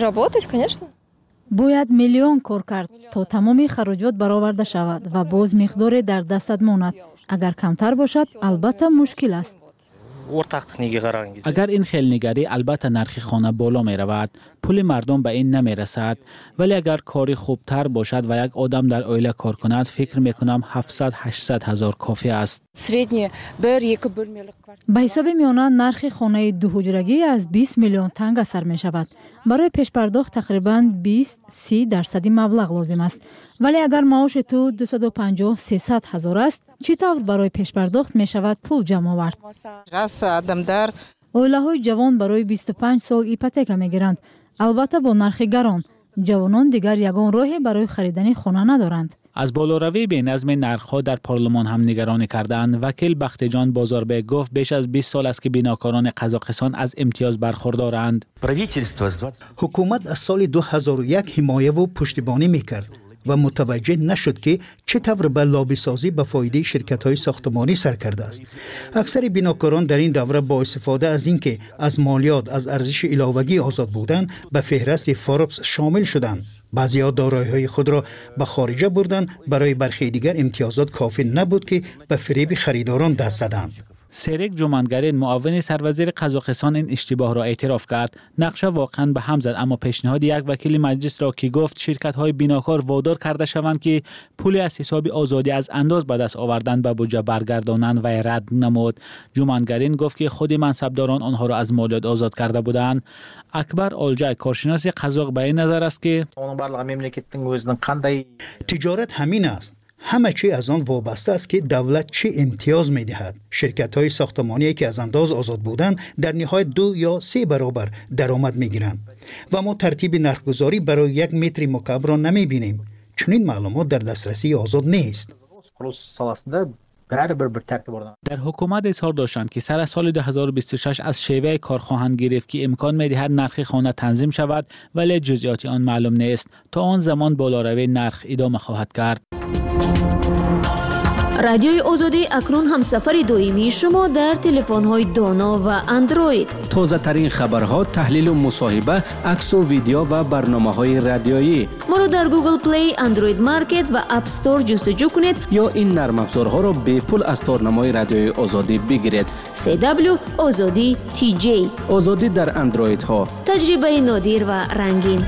باید میلیون کار کرد تا تمام خراجات برآورده شود و باز مقداری در دستت ماند. اگر کمتر باشد البته مشکل است.
اگر این خیلنگری البته نرخ خانه بالا می رود، پول مردم به این نمی رسد، ولی اگر کاری خوبتر باشد و یک آدم در عائله کار کند فکر می کنم هفتصد هشتصد هزار کافی است.
به حساب میانه نرخ خانه دو حجرگی از بیست میلیون تنگ سر می شود. برای پیش پرداخت تقریباً بیست سی درصدی مبلغ لازم است. ولی اگر معاش تو دویست و پنجاه سیصد هزار است، چطور برای پیش پرداخت می شود پول جمع آورد؟ عائله های جوان برای بیست و پنج سال ایپوتک می گیرند. البته با نرخ گران، جوانان دیگر یگان راهی برای خریدن خانه ندارند.
از بالاروی به نظم نرخ‌ها در پارلمان هم نگرانی کردند. وکیل بختجان بازاربek گفت بیش از بیست سال است که بیناکاران قزاقستان از امتیاز برخوردارند.
حکومت از سال دو هزار و یک حمایه و پشتیبانی میکرد و متوجه نشد که چطور به لابی سازی به فایده شرکت‌های ساختمانی سر کرده است. اکثر بیناکاران در این دوره با استفاده از اینکه از مالیات از ارزش علاوگی آزاد بودند به فهرست فوربس شامل شدند. بعضی‌ها دارایی‌های خود را به خارجه بردند. برای برخی دیگر امتیازات کافی نبود که به فریب خریداران دست زدند.
سریک جومانگرین معاون سروزیر قزاقستان این اشتباه را اعتراف کرد. نقشه واقعا به هم زد، اما پیشنهاد یک وکیل مجلس را که گفت شرکت‌های بیناکار وادار کرده شوند که پول از حساب آزادی از انداز به دست آوردن به بودجه برگردانند و رد نمود. جومانگرین گفت که خود منصبداران آنها را از مالیات آزاد کرده بودند. اکبر آلجای کارشناس قزاق به این نظر است که
تجارت همین است. همه چی از آن وابسته است که دولت چه امتیاز می دهد. شرکت های ساختمانی که از انداز آزاد بودند در نهایت دو یا سه برابر درآمد می گیرند و ما ترتیب نرخگذاری برای یک متر مکعب را نمی بینیم. چون این معلومات در دسترسی آزاد نیست.
در حکومت اظهار داشتند که سر سال دو هزار و بیست و شش از شیوه کار خواهند گرفت که امکان می دهد نرخ خانه تنظیم شود، ولی جزئیات آن معلوم نیست. تا آن زمان بالاروی نرخ ادامه خواهد کرد.
رادیوی آزادی اکنون هم سفر دائمی شما در تلفن‌های دانا و اندروید.
تازه ترین خبرها، تحلیل و مصاحبه، عکس و ویدیو و برنامه‌های رادیویی.
ما را در گوگل پلی، اندروید مارکت و اپ استور جستجو کنید
یا این نرم افزارها را به پول از تارنمای رادیوی آزادی بگیرید.
سی دبلیو آزادی تی جی.
آزادی در اندروید ها.
تجربه نادر و رنگین.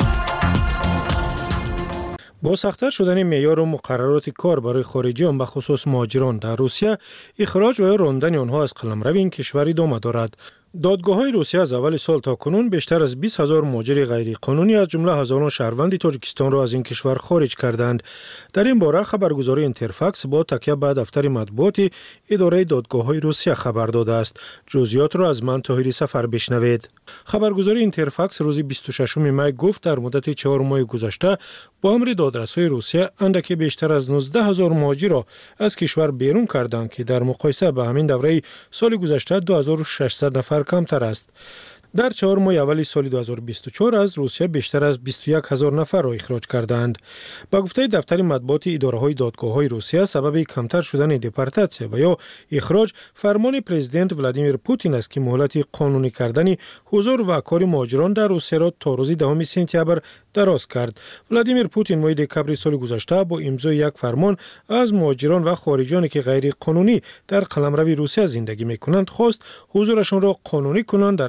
با سخت‌تر شدن معیار و مقررات کار برای خارجیان به خصوص مهاجران در روسیه، اخراج و یا راندن آنها از قلمرو این کشور ادامه دارد. دادگاه‌های روسیه از اول سال تا کنون بیشتر از بیست هزار مهاجر غیرقانونی از جمله هزاران شهروند تاجیکستان را از این کشور خارج کردند. در این باره خبرگزاری اینترفاکس با تکیه به دفتر مطبوعات اداره دادگاه‌های روسیه خبر داده است. جزئیات را از من طاهری سفر بشنوید. خبرگزاری اینترفاکس روز بیست و ششم می گفت در مدت چهار ماه گذشته با امر دادرس‌های روسیه اندکی بیشتر از نوزده هزار مهاجر را از کشور بیرون کردند که در مقایسه با همین دوره سال گذشته دو هزار و ششصد نفر کمتر است. در چهار ماه اول سال دو هزار و بیست و چهار از روسیه بیشتر از بیست و یک هزار نفر را اخراج کردند. با گفته دفتر مطبوعات اداره‌های دادگاه‌های روسیه، سبب کمتر شدن دپورتاسیون و یا اخراج فرمان پرزیدنت ولادیمیر پوتین است که مهلت قانونی کردن حضور و کار مهاجران در روسیه را تا روز دهم سپتامبر دراز کرد. ولادیمیر پوتین ماه دکامبر سال گذشته با امضای یک فرمان از مهاجران و خارجیانی که غیر قانونی در قلمرو روسیه زندگی می‌کنند خواست حضورشان را قانونی کنند. در عکس حال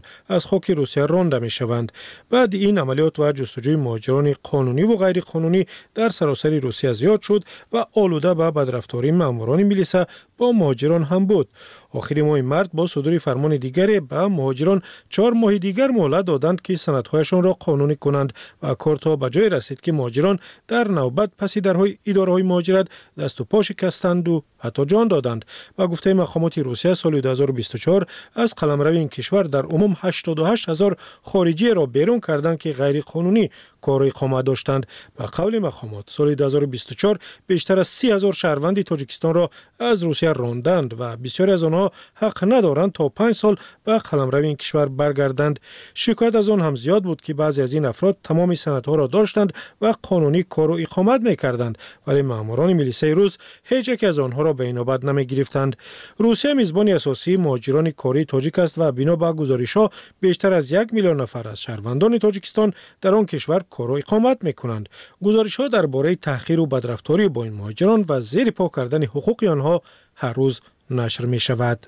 از خاک روسیه رانده می شوند. بعد این عملیات و جستجوی مهاجران قانونی و غیر قانونی در سراسر روسیه زیاد شد و آلوده به بدرفتاری ماموران میلیسا با مهاجران هم بود. آخر ماه مارس با صدور فرمان دیگری به مهاجران چهار ماه دیگر مهلت دادند که سندهایشان را قانونی کنند و کار تا به جای رسید که مهاجران در نوبت پسی درهای اداره‌های مهاجرت دست و پا شکستند و حتی جان دادند. با گفته مقامات روسیه سال دو هزار و بیست و چهار از قلمرو این کشور در عموم هشتاد و هشت هزار خارجی را بیرون کردند که غیر قانونی کار اقامت داشتند. به قول مقامات سال دو هزار و بیست و چهار بیشتر از سی هزار شهروند تاجیکستان را از روسیه راندند و بسیاری از آنها حق ندارند تا پنج سال به قلمرو این کشور برگردند. شکایت از آن هم زیاد بود که بعضی از این افراد تمام سندها را داشتند و قانونی کار و اقامت می‌کردند، ولی ماموران میلیسای روس هیچ یک از آنها را به این نوبت نمی‌گرفتند. روسیه میزبان اساسی مهاجران کاری تاجیک است و بنا به گزارش‌ها بیشتر از یک میلیون نفر از شهروندان تاجیکستان در آن کشور کار و اقامت می‌کنند. گزارش‌ها درباره تحقیر و بدرفتاری با این مهاجران و زیر پا کردن حقوق آنها هر روز نشر می‌شود.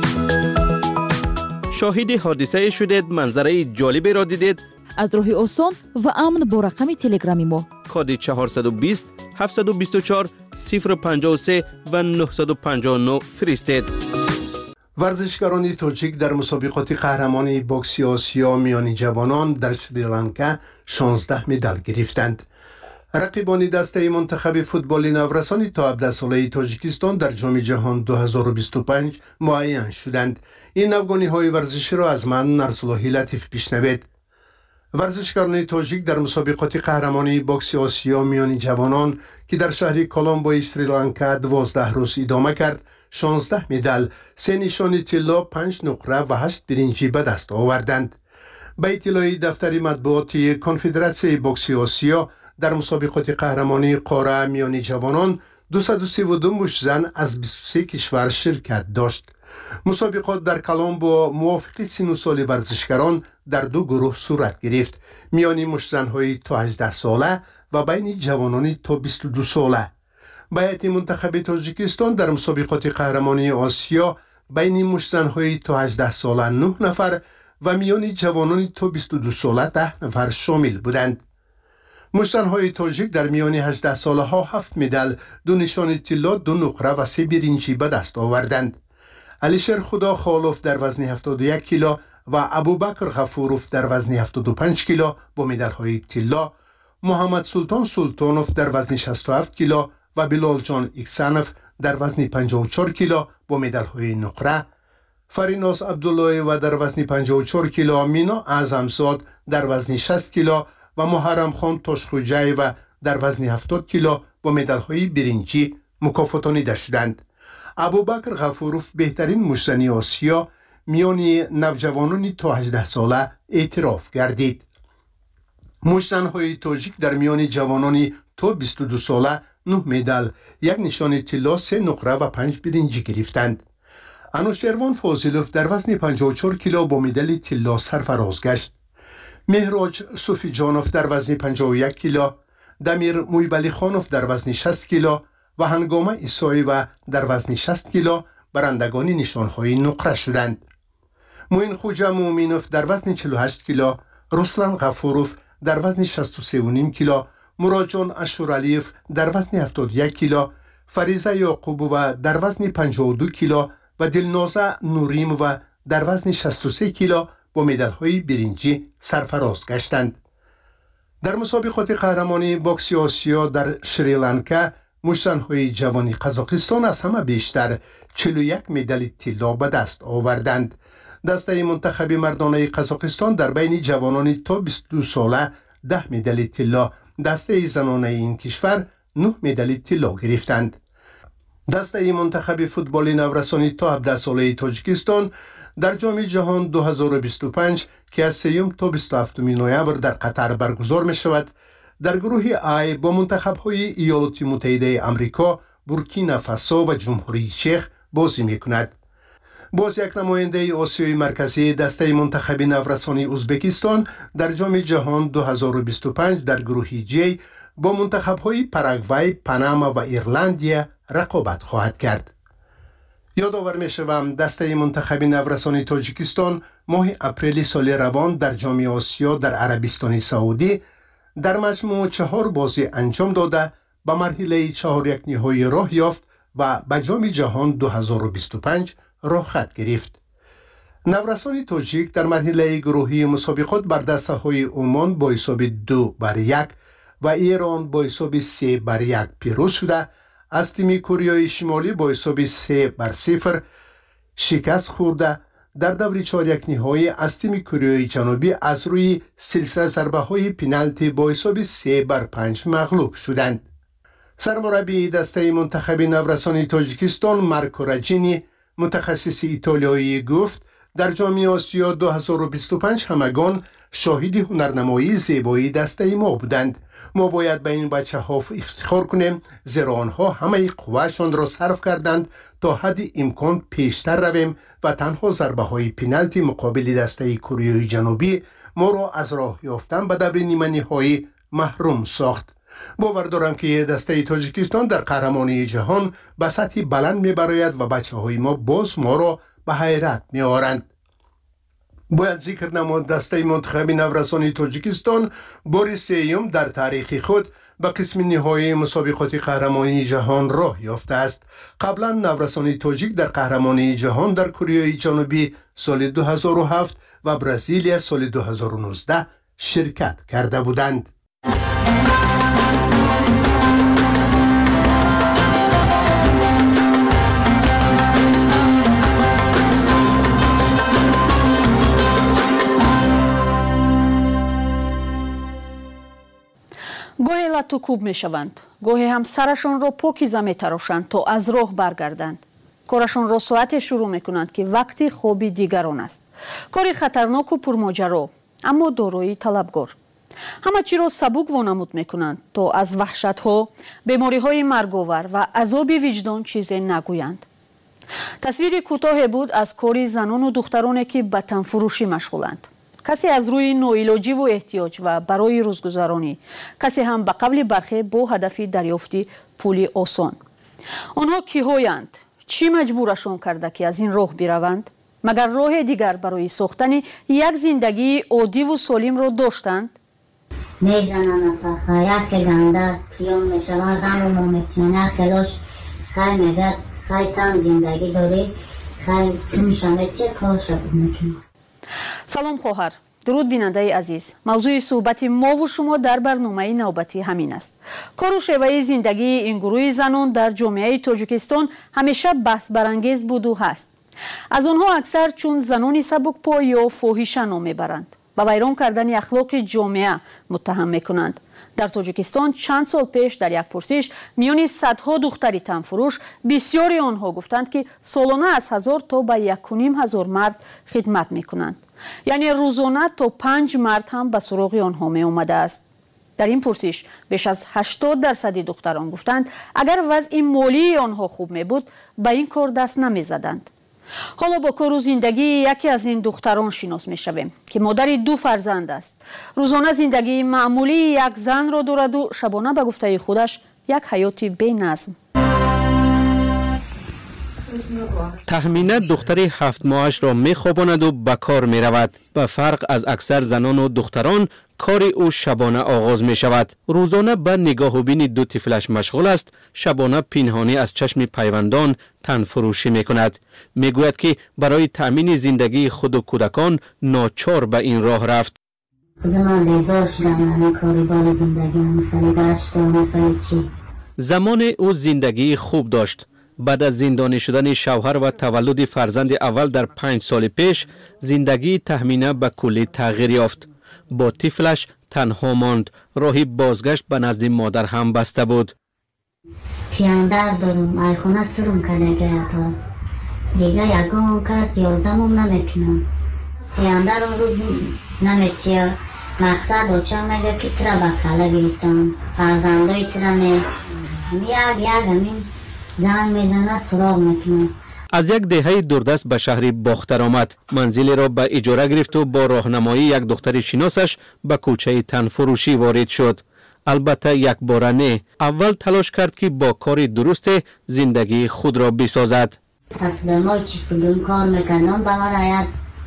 شاهد حادثه شدید، منظره جالبی را دیدید؟
از راه آسان و امن با رقم تلگرامی ما
کد چهارصد و بیست هفتصد و بیست و چهار صفر پنجاه و سه و نهصد و پنجاه و نه فرستید.
ورزشکاران تاجیک در مسابقات قهرمانی بوکس آسیا میان جوانان در سریلانکا شانزده مدال گرفتند. رقیبان دسته منتخب فوتبال نورسان تا هفده ساله تاجیکستان در جام جهان دو هزار و بیست و پنج معین شدند. این افغانی های ورزشی را از من نرسالله لطیف بشنوید. ورزشکاران تاجیک در مسابقات قهرمانی بوکس آسیا میان جوانان که در شهر کولومبو سریلانکا دوازده روز ادامه کرد، شانزده مدال، سه نشان طلا، پنج نقره و هشت برنجی به دست آوردند. به اطلاع دفتر مطبوعاتی کنفدراسیون بوکس آسیا، در مسابقات قهرمانی قاره میان جوانان دویست و سی و دو مشت زن از بیست و سه کشور شرکت داشت. مسابقات در کولومبو موافق سن و سال ورزشکاران در دو گروه صورت گرفت، میان مشت زن‌های تا هجده ساله و بین جوانان تا بیست و دو ساله. به هیئت منتخب تاجیکستان در مسابقات قهرمانی آسیا بین مشت زن‌های تا هجده ساله نه نفر و میان جوانان تا بیست و دو ساله ده نفر شامل بودند. مشت‌زن‌های تاجیک در میان هجده ساله ها هفت مدال، دو نشان طلا، دو نقره و سه برنجی به دست آوردند. علیشر خدا خالوف در وزن هفتاد و یک کیلو و ابوبکر غفوروف در وزن هفتاد و پنج کیلو با مدال‌های طلا، محمد سلطان سلطانوف در وزن شصت و هفت کیلو و بلال جان اکسانوف در وزن پنجاه و چهار کیلو با مدال‌های نقره، فریناز عبدالله و در وزن پنجاه و چهار کیلو، مینا اعظمزاد در وزن شصت کیلو و محرم خان تاشخوجای و در وزن هفتاد کیلو با مدال‌های برنجی مکافاتانیده شدند. ابوبکر غفوروف بهترین مشت‌زن آسیا میان نوجوانان تا هجده ساله اعتراف گردید. مشت‌زن‌های تاجیک در میان جوانان تا بیست و دو ساله نه مدال، یک نشان طلا، سه نقره و پنج برنجی گرفتند. انوشیروان فاضلوف در وزن پنجاه و چهار کیلو با مدال طلا سرفراز گشت. مهراج صوفی جانوف در وزن پنجاه و یک کیلو، دمیر مویبلی خانوف در وزن شصت کیلو و هنگامه ایسایی و در وزن شصت کیلو برندگان نشانهای نقره شدند. موین خوجا مومینوف در وزن چهل و هشت کیلو، رسلان غفوروف در وزن شصت و سه و نیم کیلو، مراجان اشورالیف در وزن هفتاد و یک کیلو، فریزه یعقوبووا در وزن پنجاه و دو کیلو و دلنازه نوریمووا در وزن شصت و سه کیلو با مدال‌های برنجی سرفراز گشتند. در مسابقات قهرمانی بوکس آسیا در سریلانکا مشت‌زن‌های جوانی قزاقستان از همه بیشتر چهل و یک مدال طلا به دست آوردند. دسته منتخب مردانه قزاقستان در بین جوانان تا بیست و دو ساله ده مدال طلا، دسته زنانه این کشور نه مدال طلا گرفتند. دسته منتخب فوتبال نورسانی تا هفده ساله تاجیکستان در جام جهان دو هزار و بیست و پنج که از سوم تا بیست و هفتم نوامبر در قطر برگزار می شود، در گروه آی با منتخب‌های ایالات متحده آمریکا، بورکینافاسو و جمهوری چک بازی می کند. باز یک نماینده آسیای مرکزی دسته منتخب نورسانی ازبکستان در جام جهان دو هزار و بیست و پنج در گروه جی با منتخب‌های پاراگوئه، پاناما و ایرلندیا رقابت خواهد کرد. یادآور می شوم دسته منتخب نورسانی تاجیکستان ماه اپریل سال روان در جام آسیا در عربستان سعودی در مجموع چهار بازی انجام داده به مرحله چهار یک نهایی راه یافت و به جام جهان دو هزار و بیست و پنج راه خط گرفت. نورسان تاجیک در مرحله گروهی مسابقات بر دسته های عمان با حساب دو بر یک و ایران با حساب سه بر یک پیروز شده، از تیم کره شمالی با حساب سه بر صفر شکست خورده. در دور چهار یک نهایی از تیم کره جنوبی از روی سلسله ضربه های پنالتی با حساب سه بر پنج مغلوب شدند. سرمربی دسته منتخب نورسان تاجیکستان مارکو راجینی متخصص ایتالیایی گفت در جام آسیا دو هزار و بیست و پنج همگان شاهد هنرنمایی زیبایی دسته ما بودند. ما باید به این بچه ها افتخار کنیم، زیرا آنها همه قوهشان را صرف کردند تا حد امکان پیشتر رویم و تنها ضربه های پنالتی مقابل دسته کره جنوبی ما را از راه یافتن به دور نیمه نهایی محروم ساخت. باور دارم که دسته تاجیکستان در قهرمانی جهان به سطح بلند میبراید و بچه های ما باز ما را به حیرت می آورند. باید ذکر نمود دسته منتخب نورسان تاجیکستان بار سوم در تاریخ خود به قسم نهایی مسابقات قهرمانی جهان راه یافته است. قبلا نورسان تاجیک در قهرمانی جهان در کره جنوبی سال دو هزار و هفت و برزیلیا سال دو هزار و نوزده شرکت کرده بودند.
گاهی لاتو کوب می شوند، گاهی هم سرشان را پاکیزه می تراشند تا از راه برگردند. کارشان را ساعت شروع می کنند که وقتی خوابی دیگران است. کاری خطرناک و پرماجرا، اما دارایی طلبگار. همه چی را سبک وانمود می کنند تا از وحشت ها، بیماری های مرگاور و عذاب وجدان چیزی نگویند. تصویر کوتاه بود از کاری زنان و دخترانی که به تن فروشی مشغولند. کسی از روی نوعلاجی و احتیاج و برای روزگذرانی، کسی هم به قبل برخی با هدف دریافتی پولی آسان. آنها کی‌هایند؟ چی مجبورشان کرده که از این راه بروند؟ مگر راه دیگر برای ساختن یک زندگی عادی و سالم را داشتند؟
میزنن افخا یک گنده پیام میشوند اما ممتنه خلاش خیلی میگه خیلی تم زندگی داری خیلی سمشانه چه کار شد میکنه.
سلام خواهر، درود بیننده عزیز. موضوع صحبت ما و شما در برنامه نوبتی همین است. کار و شیوه زندگی این گروه زنان در جامعه تاجیکستان همیشه بحث برانگیز بود و هست. از آنها اکثر چون زنان سبکپا یا فاحشه نام میبرند، به ویران کردن اخلاق جامعه متهم میکنند. در تاجیکستان چند سال پیش در یک پرسش میان صدها دختری تنفروش بسیاری آنها گفتند که سالانه از هزار تا به یک و نیم هزار مرد خدمت میکنند. یعنی روزانه تا پنج مرد هم به سراغ آنها می آمده است. در این پرسش بیش از هشتاد درصد دختران گفتند اگر وضع مالی آنها خوب می بود به این کار دست نمی زدند. حالا با کار و زندگی یکی از این دختران شناس می شویم که مادر دو فرزند است. روزانه زندگی معمولی یک زن را دارد و شبانه به گفته خودش یک حیاتی بی نظم.
تخمینه دختری هفت ماهش را می خواباند و به کار می رود. به فرق از اکثر زنان و دختران کار او شبانه آغاز می شود. روزانه به نگاه و بین دو طفلش مشغول است. شبانه پنهانی از چشم پیوندان تن فروشی می کند. می گوید که برای تأمین زندگی خود و کودکان ناچار به این راه رفت. زمان او زندگی خوب داشت. بعد از زندانی شدن شوهر و تولد فرزند اول در پنج سال پیش زندگی تخمینه به کلی تغییر یافت. با طفلش تنها ماند. راهی بازگشت به نزد مادر هم بسته بود.
پیاندر دارم ایخونه سرم کدگه اتا دیگه یکم کس یادمم نمیکنم. پیاندر اون روز نمیتیا مقصد اوچه میگه که ترا بخاله گرفتم فرزندای ترا می یک یک همین زن میزنه سراغ میکنه.
از یک دهه دوردست به شهر باختر آمد. منزلی را به اجاره گرفت و با راهنمایی یک دختر شناسش به کوچه تنفروشی وارد شد. البته یک بار نه. اول تلاش کرد که با کار درست زندگی خود را بسازد.
تصدیمای چی کدوم کار میکنم به من آید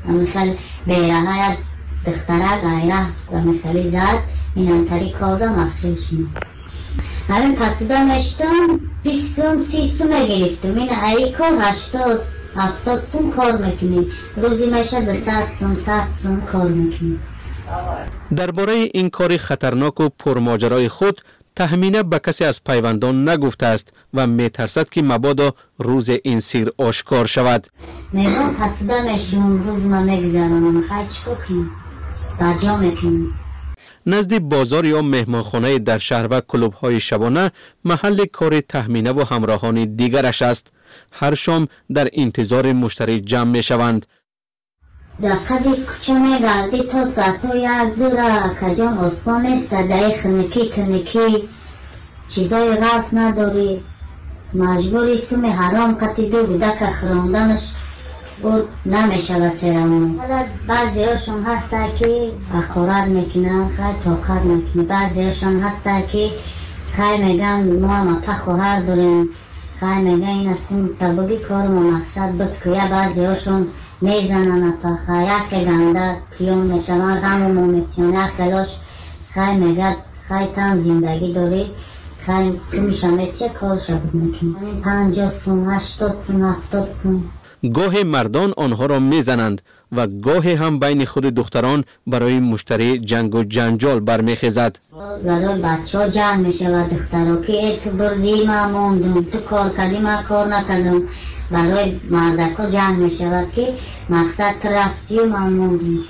میخواد بیره دختره غیره و میخواد زد این انتری کارده مخشل شنو همین قصیده نشتم بیست سوم سی سوم گرفتم این ای کار هشتاد هفتاد سوم کار میکنی روزی میشه دو صد سوم صد سوم کار میکنی.
درباره این کار خطرناک و پرماجرای خود تهمینه به کسی از پیوندان نگفته است و میترسد که مبادا روز این سیر آشکار شود.
میگم قصیده میشم روز ما میگذرم خیلی چکو کنیم بجا میکنیم.
نزد بازار یا مهمانخانه در شهر و کلوب های شبانه محل کار تهمینه و همراهان دیگرش است. هر شام در انتظار مشتری جمع می شوند.
دقیقی کچه میگردی تو ساعتو یک دوره کجان اسپان است دایی خنکی کنکی چیزای راست نداری مجبوری سومی حرام قطی دو بوده که خراندنش بود نمیشه و سرمون. بعضی هاشون هسته که اقارت میکنن خیلی طاقت میکنه بعضی هاشون هسته که خیلی میگن ما هم اپا خوهر داریم خیلی میگن این اصلا تباگی کار ما مقصد بود که یا بعضی هاشون میزنن اپا خیلی یک گنده پیون میشون غم و مومیتیون یک خلاش خیلی میگن خیلی تم زندگی داری خیلی سومی شمیتی کار شبود میکنه پنجاه سوم هشتاد سوم هفتاد سوم.
گاه مردان آنها را میزنند و گاه هم بین خود دختران برای مشتری جنگ و جنجال برمیخیزد.
برای بچه ها جنگ میشه و دخترها که تو بردی ما موندم تو کار کردی ما کار نکردم برای مردک ها جنگ میشه که مقصد تو رفتی و ما موندم.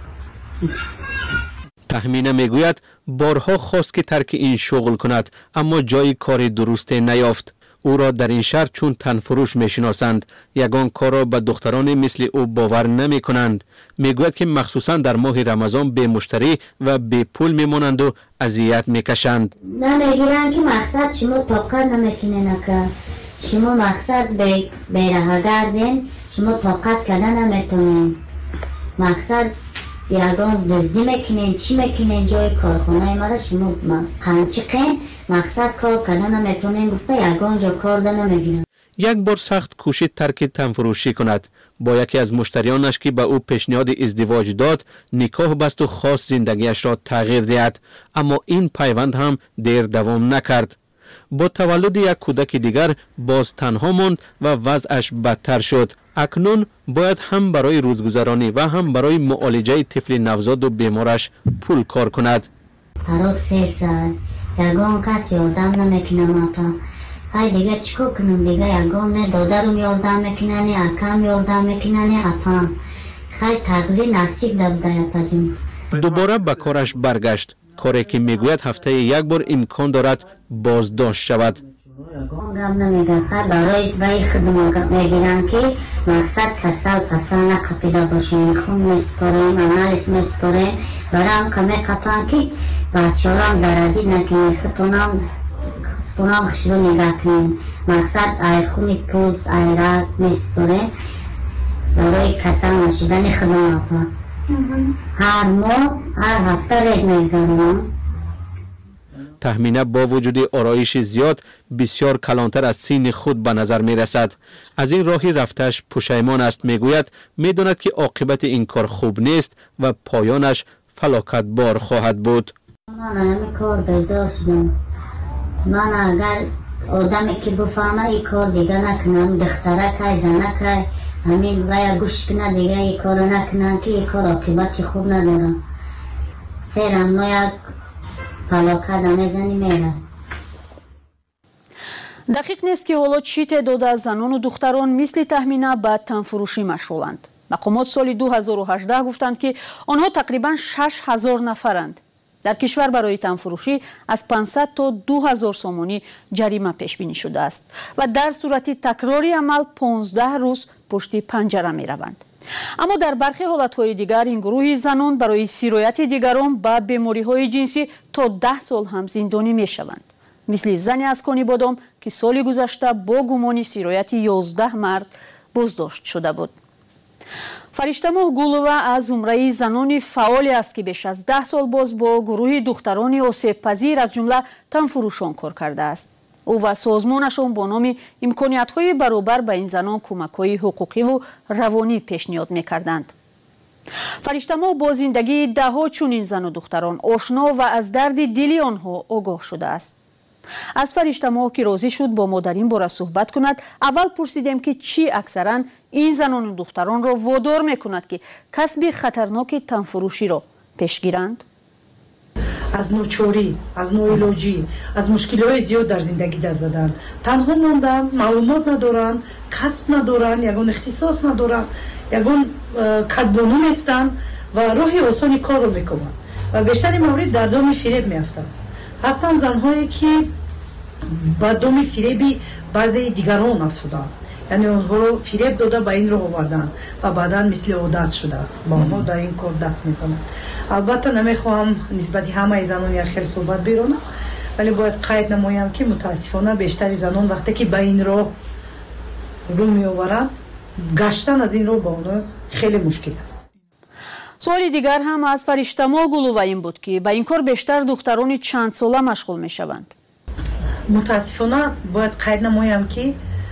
تهمینه میگوید بارها خواست که ترک این شغل کند اما جای کار درست نیافت. او را در این شهر چون تنفروش میشناسند یگان کار را به دختران مثل او باور نمی کنند. میگوید که مخصوصا در ماه رمضان به مشتری و به پول میمانند و اذیت میکشند.
نمیگیرن که مقصد شما طاقت نمیکنه نکرد شما مقصد به بیره گردین شما طاقت کردن نمیتونین مقصد یگان دزدی میکنین چی میکنین جای کارخانه ما را شما قنچقین مقصد کار کردن نمیتونین گفته یگان جا کار ده نمیگیرن.
یک بار سخت کوشید ترک تنفروشی کند. با یکی از مشتریانش که به او پیشنهاد ازدواج داد نکاح بست و خواست زندگیش را تغییر دهد اما این پیوند هم دیر دوام نکرد. با تولد یک کودک دیگر باز تنها ماند و وضعش بدتر شد. اکنون باید هم برای روزگذرانی و هم برای معالجه طفل نوزاد و بیمارش پول کار کند.
پروک سیر سر یگان کسی یادم نمیکنم اپا های دیگه چکو کنم دیگه یگان نه دادرم یادم میکننی اکم یادم میکننی اپا خیلی تقدیر نصیب دبده اپا جون.
دوباره به کارش برگشت. کاری که میگوید هفته یک بار امکان دارد بازداشت شود.
گم نمیگه خیلی برای بای خدمت میگیرن که مقصد کسل پسل نقپیده باشین خون میسپاریم انالیز میسپاریم برای هم کمی کپن که بچه هم زرازی نکنی خطونم خطونم خشرو نگه کنیم مقصد ای خونی پوز ای رد میسپاریم برای کسل نشیدن خدمت هر ماه هر هفته رید میگذاریم.
تهمینه با وجود آرایش زیاد بسیار کلانتر از سین خود به نظر می رسد. از این راهی رفتش پشیمان است. میگوید میداند که عاقبت این کار خوب نیست و پایانش فلاکت بار خواهد بود.
من همین کار بیزار شدم. من اگر آدمی که بفهمه این کار دیگه نکنم دختره که زنه که همین ویا گوش کنه دیگه این کار نکنم که این کار عاقبت خوب ندارم. سرم نو یک فلاکت میزنی میره.
دقیق نیست که حالا چی تعداد از زنان و دختران مثل تهمینه به تنفروشی مشغولند. مقامات سال دو هزار و هجده گفتند که آنها تقریبا شش هزار نفرند. در کشور برای تنفروشی از پانصد تا دو هزار سومانی جریمه پیش بینی شده است و در صورت تکراری عمل پانزده روز پشت پنجره می روند. اما در برخی حالتهای دیگر این گروه زنان برای سیرایت دیگران با بیماری‌های جنسی تا ده سال هم زندانی می شوند. مثل زنی از کانی بادام که سال گذشته با گمان سیرایت یازده مرد بازداشت شده بود. فرشته‌ماه گولووا از زمره زنان فعالی است که بیش از ده سال باز با گروه دختران آسیب پذیر از جمله تنفروشان کار کرده است. او و سازمانشان با نام امکانیت‌های برابر به این زنان کمک‌های حقوقی و روانی پیشنهاد می‌کردند. фариштамо бо зиндагии даҳо чунин зану духтарон ошно ва аз дарди дили онҳо огоҳ шудааст. аз фариштамо ки розӣ шуд бо мо дар ин бора суҳбат кунад, аввал пурсидем ки чӣ аксаран ин занону духтаронро водор мекунад ки касби хатарноки танфурӯширо пеш гиранд.
аз ночорӣ, аз ноилоҷӣ, аз мушкилиҳои зиёд дар зиндагӣ даст заданд. Танҳо монданд, маълумот надоранд, касб надоранд, ягон ихтисос надоранд, ягон кадбону нестанд ва роҳи осони корро мекунанд ва бештари маврид дар доми фиреб меафтанд. ҳастанд занҳое ки ба доми фиреби баъзеи дигарон афтуданд, яъне онҳоро фиреб дода ба ин роҳ оварданд ва баъдан мисли одат шудааст ба онҳо дар ин кор даст мезананд. албатта намехоҳам нисбати ҳамаи занон як хел суҳбат биронам, вале бояд қайд намоям ки мутаассифона бештари занон вақте ки ба ин роҳ рӯ меоваранд, гаштан аз ин роҳ ба онҳо хеле мушкил аст.
суоли дигар ҳам аз фариштамо Гулова ин буд ки ба ин кор бештар духтарони чандсола машғул мешаванд.
мутаассифона бояд қайд намоям ки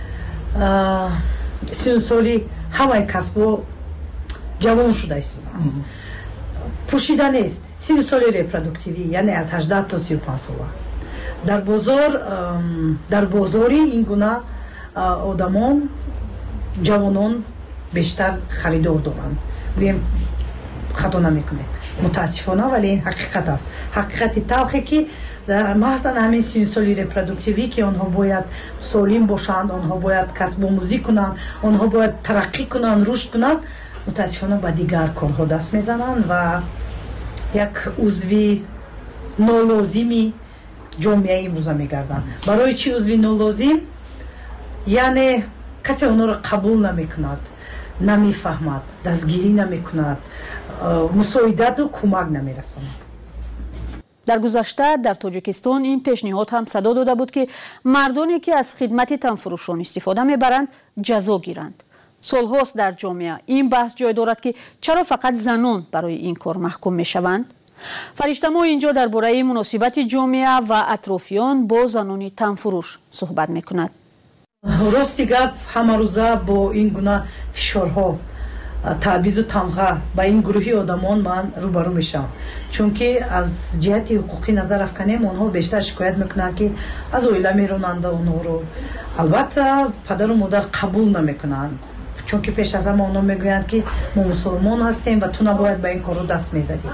сину соли ҳамаи касбҳо ҷавон шуда истоданд. пӯшида нест. сину соли репродуктивӣ, яъне аз ҳаждаҳ то сию панҷ сола. дар бозор дар бозори ин гуна одамон, ҷавонон бештар харидор доранд. гӯем хато намекунем мутаассифона, вале ин ҳақиқат аст. ҳақиқати талхе ки дар маҳзан ҳамин сину соли репродуктивӣ ки онҳо бояд солим бошанд, онҳо бояд касбомӯзӣ кунанд, онҳо бояд тараққӣ кунанд, рушд кунанд, мутаассифона ба дигар корҳо даст мезананд ва як узви нолозими ҷомеаи имрӯза мегарданд. барои чӣ узви нолозим? яъне касе онҳоро қабул намекунад, намефаҳмад, дастгирӣ намекунад, мусоидаду кӯмак намерасонад.
дар гузашта дар тоҷикистон ин пешниҳод ҳам садо дода буд ки мардоне ки аз хидмати танфурӯшон истифода мебаранд ҷазо гиранд. солҳост дар ҷомеа ин баҳс ҷой дорад ки чаро фақат занон барои ин кор маҳкум мешаванд. фариштамо инҷо дар бораи муносибати ҷомеа ва атрофиён бо занони танфурӯш суҳбат мекунад.
рости гап ҳамарӯза бо ин гуна фишорҳо, таъбизу тамға ба ин гурӯҳи одамон ман рӯбарӯ мешавам, чунки аз ҷиҳати ҳуқуқӣ назар афканем онҳо бештар шикоят мекунанд ки аз оила меронанда онҳоро. албатта падару модар қабул намекунанд, чунки пеш аз ҳама онҳо мегӯянд ки мо мусулмон ҳастем ва ту набояд ба ин корро даст мезадӣ.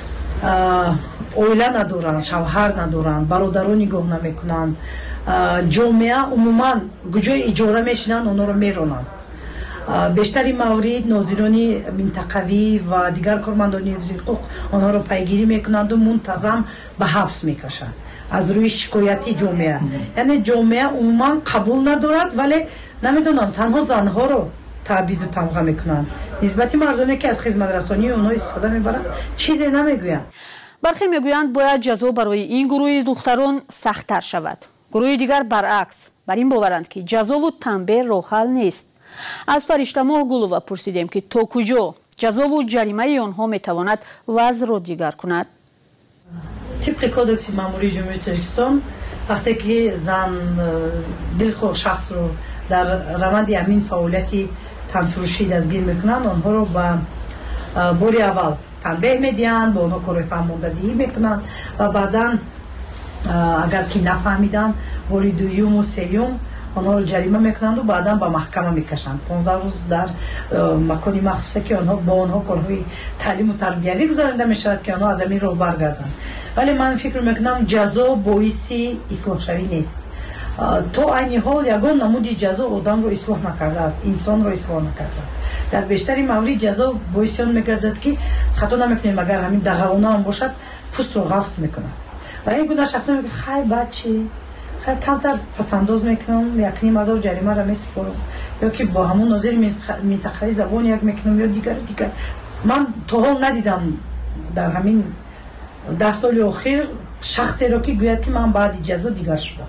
оила надоранд, шавҳар надоранд, бародарон нигоҳ намекунанд. ҷомеа умуман куҷои иҷора мешинанд, онҳоро меронанд. бештари маврид нозирони минтақавӣ ва дигар кормандони ҳифзи ҳуқуқ онҳоро пайгирӣ мекунанду мунтазам ба ҳабс мекашанд аз рӯи шикояти ҷомеа. яъне ҷомеа умуман қабул надорад, вале намедонам танҳо занҳоро таъбизу тамға мекунанд. нисбати мардоне ки аз хизматрасонии онҳо истифода мебаранд чизе намегӯянд.
бархе мегӯянд бояд ҷазо барои ин гурӯҳи духтарон сахттар шавад. гурӯҳи дигар баръакс бар ин боваранд ки ҷазову танбеҳ роҳҳал нест. аз фариштамо Гулова пурсидем ки то куҷо ҷазову ҷаримаи онҳо метавонад вазъро дигар кунад.
тибқи кодекси маъмурии ҷумҳурии Тоҷикистон вақте ки зан дилхоҳ шахсро дар раванди ҳамин фаъолияти танфурӯшӣ дастгир мекунанд, онҳоро ба бори аввал танбеҳ медиҳанд, ба онҳо кори фаҳмондадиҳӣ мекунанд ва баъдан агар ки нафаҳмиданд бори дуюму сеюм онҳоро ҷарима мекунанду баъдан ба маҳкама мекашанд. понздаҳ рӯз дар макони махсусе ки онҳо бо онҳо корҳои таълиму тарбиявӣ гузаронида мешавад ки онҳо аз ҳамин роҳ баргарданд. вале ман фикр мекунам ҷазо боиси ислоҳшавӣ нест. то айни ҳол ягон намуди ҷазо одамро ислоҳ накардааст, инсонро ислоҳ накардааст. дар бештари маврид ҷазо боиси он мегардад ки хато намекунем, агар ҳамин дағалона ҳам бошад пӯстро ғафс мекунад. ва ин гуна шахсо мегӯяд хай бачи камтар пасандоз мекунам, як ним ҳазор ҷаримаро месупорам, ё ки бо ҳамон нозири минтақавӣ забон як мекунам ё дигар дигар. ман то ҳол надидам дар ҳамин даҳ соли охир шахсеро ки гӯяд ки ман баъди ҷазо дигар шудам.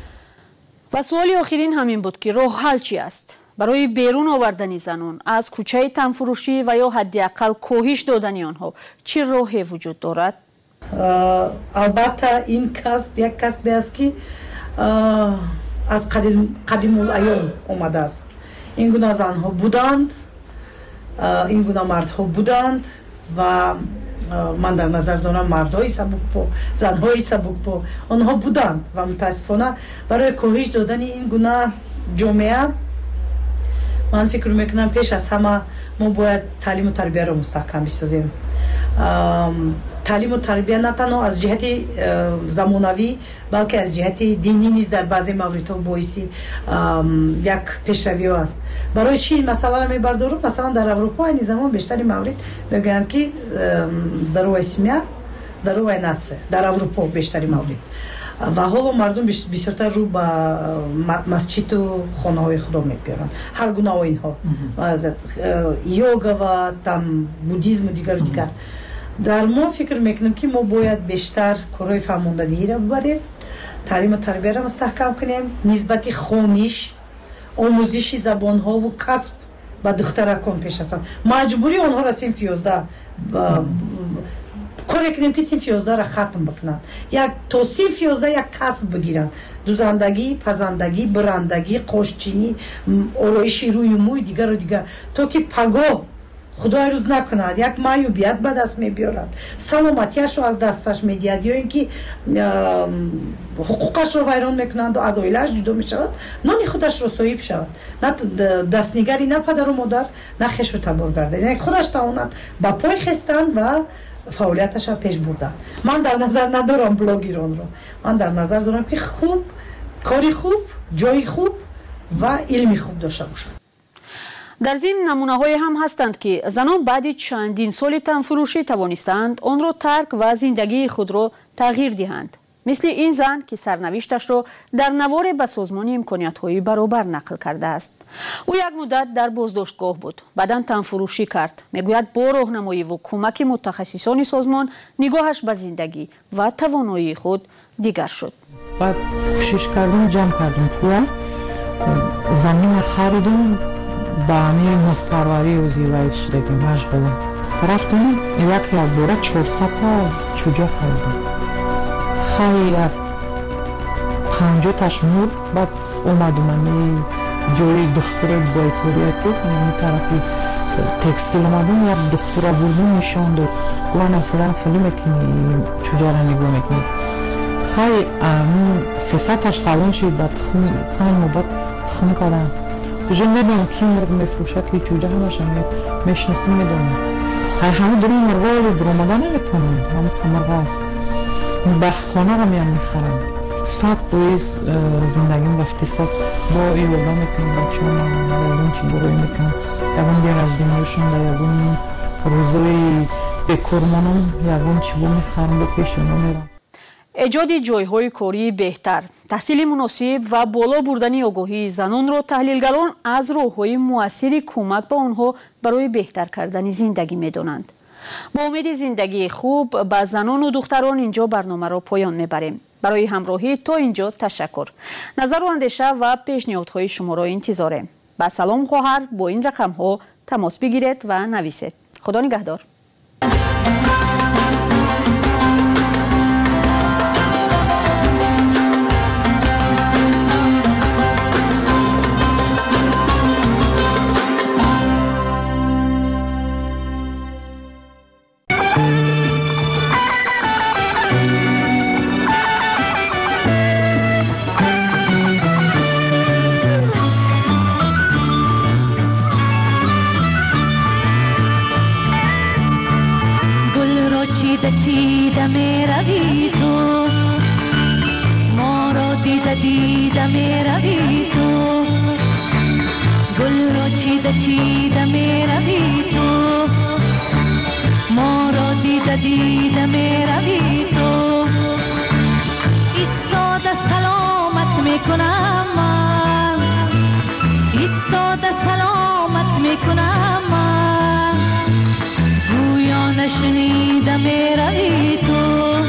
ва суоли охирин ҳамин буд ки роҳҳал чӣ аст барои берун овардани занон аз кӯчаи танфурӯшӣ ва ё ҳадди аққал коҳиш додани онҳо чӣ роҳе вуҷуд дорад?
албатта ин касб як касбе аст ки аз қадимулайём омадааст. ин гуна занҳо буданд, این گونه مردها بودند و من در نظر دارم مردهای سبکپا، زنهای سبکپا آنها بودند و متاسفانه برای کاهش دادن این گونه جامعه من فکر میکنم پیش از همه ما باید تعلیم و تربیت را مستحکم بسازیم. تعلیم و تربیت نه تنها از جهت زمانوی بلکه از جهت دینی نیز در بعضی موردها باعث یک پیشروی است. برای چی مسئله را میبردارم؟ مثلا در اروپا این زمان بیشتری مورد میگن که здоровая семья, здоровая нация در اروپا بیشتری مورد و حالا مردم بسیارتر رو به مسجد و خانه های خدا میگیرند هر گونه آیین ها یوگا و تام بودیسم و دیگر و دیگر. در ما فکر میکنم که ما باید بیشتر کارهای فرماندهی را ببریم، تعلیم و تربیت را مستحکم کنیم، نسبت خوانش، آموزش زبان ها و کسب به دخترکان پیش است. مجبوری آنها را صنف یازده کاری کنیم که صنف یازده را ختم بکنند. یک تا صنف یازده یک کسب بگیرند، دوزندگی، پزندگی، برندگی، قاشچینی، آرایش روی موی دیگر و دیگر، تا که پگاه خدای روز نکند یک معیوبیت به دست میبیارد، سلامتیش رو از دستش میدهد یا اینکه حقوقش رو ویران میکنند و از عائله‌اش جدا میشود، نان خودش رو صاحب شود، نه دستنگری، نه پدر و مادر، نه خویش رو تبار گردد. یعنی خودش تواند با پای خستن و فعالیتش را پیش بردن. من در نظر ندارم بلاگران رو، من در نظر دارم که خوب کاری خوب، جای خوب و علمی خوب داشته باشند.
در ضمن نمونه‌های هم هستند که زنان بعد چندین سال تنفروشی توانستند آن را ترک و زندگی خود را تغییر دهند. مثل این زن که سرنوشتش را در نوار به سازمان امکانیت‌های برابر نقل کرده است. او یک مدت در بازداشتگاه بود، بعداً تنفروشی کرد. میگوید با راهنمایی و کمک متخصصان سازمان نگاهش به زندگی و توانایی خود دیگر شد.
بعد کوشش کردیم، جمع کردیم پول، زمین خریدیم، با همین محتواری و زیبایی شدگی مشغولم. رفتیم یک یک بوره چهارصد تا چوجه خریدیم. خیلی پنجاه تشمور. بعد اومدیم من جوری دختر بایکوریت بود، یعنی طرفی تکستیل اومدیم، یک دختر بردیم نشان داد، گوانه فلان خیلی میکنی چوجه را نگاه میکنی. خیلی سیصد تاش قلون شد، بعد تخم پنج مدت تخم کردم. چوجه میدونم کی مرد میفروشه که چوجه همش هم میشناسیم میدونم. های همه داریم مرغای برامده نمیتونم، همه مرغ است. بخخانه را میام میخرم. صد پویز زندگیم رفتی ساز با ایوگا میکنیم بچه هم یادون چی بروی میکنم. یادون دیر از دنیاشون در یادون روزوی بکرمانم یادون چی بو میخرم به پیشونو میرم.
ایجاد جایهای کاری بهتر، تحصیل مناسب و بالا بردن آگاهی زنان را تحلیلگران از راه‌های مؤثر کمک به آنها برای بهتر کردن زندگی می‌دانند. با امید زندگی خوب به زنان و دختران اینجا برنامه را پایان می‌بریم. برای همراهی تا اینجا تشکر. نظر و اندیشه و پیشنهادهای شما را انتظاریم. با سلام خواهر با این رقم‌ها تماس بگیرید و نویسید. خدا نگهدار.
چیده می روی تو، ما را دیده دیده می روی تو، گل را چیده چیده می روی تو، ما را دیده دیده می روی تو. ایستاده سلامت می کنم من، ایستاده سلامت می کنم من، گویا نشنیده می روی تو.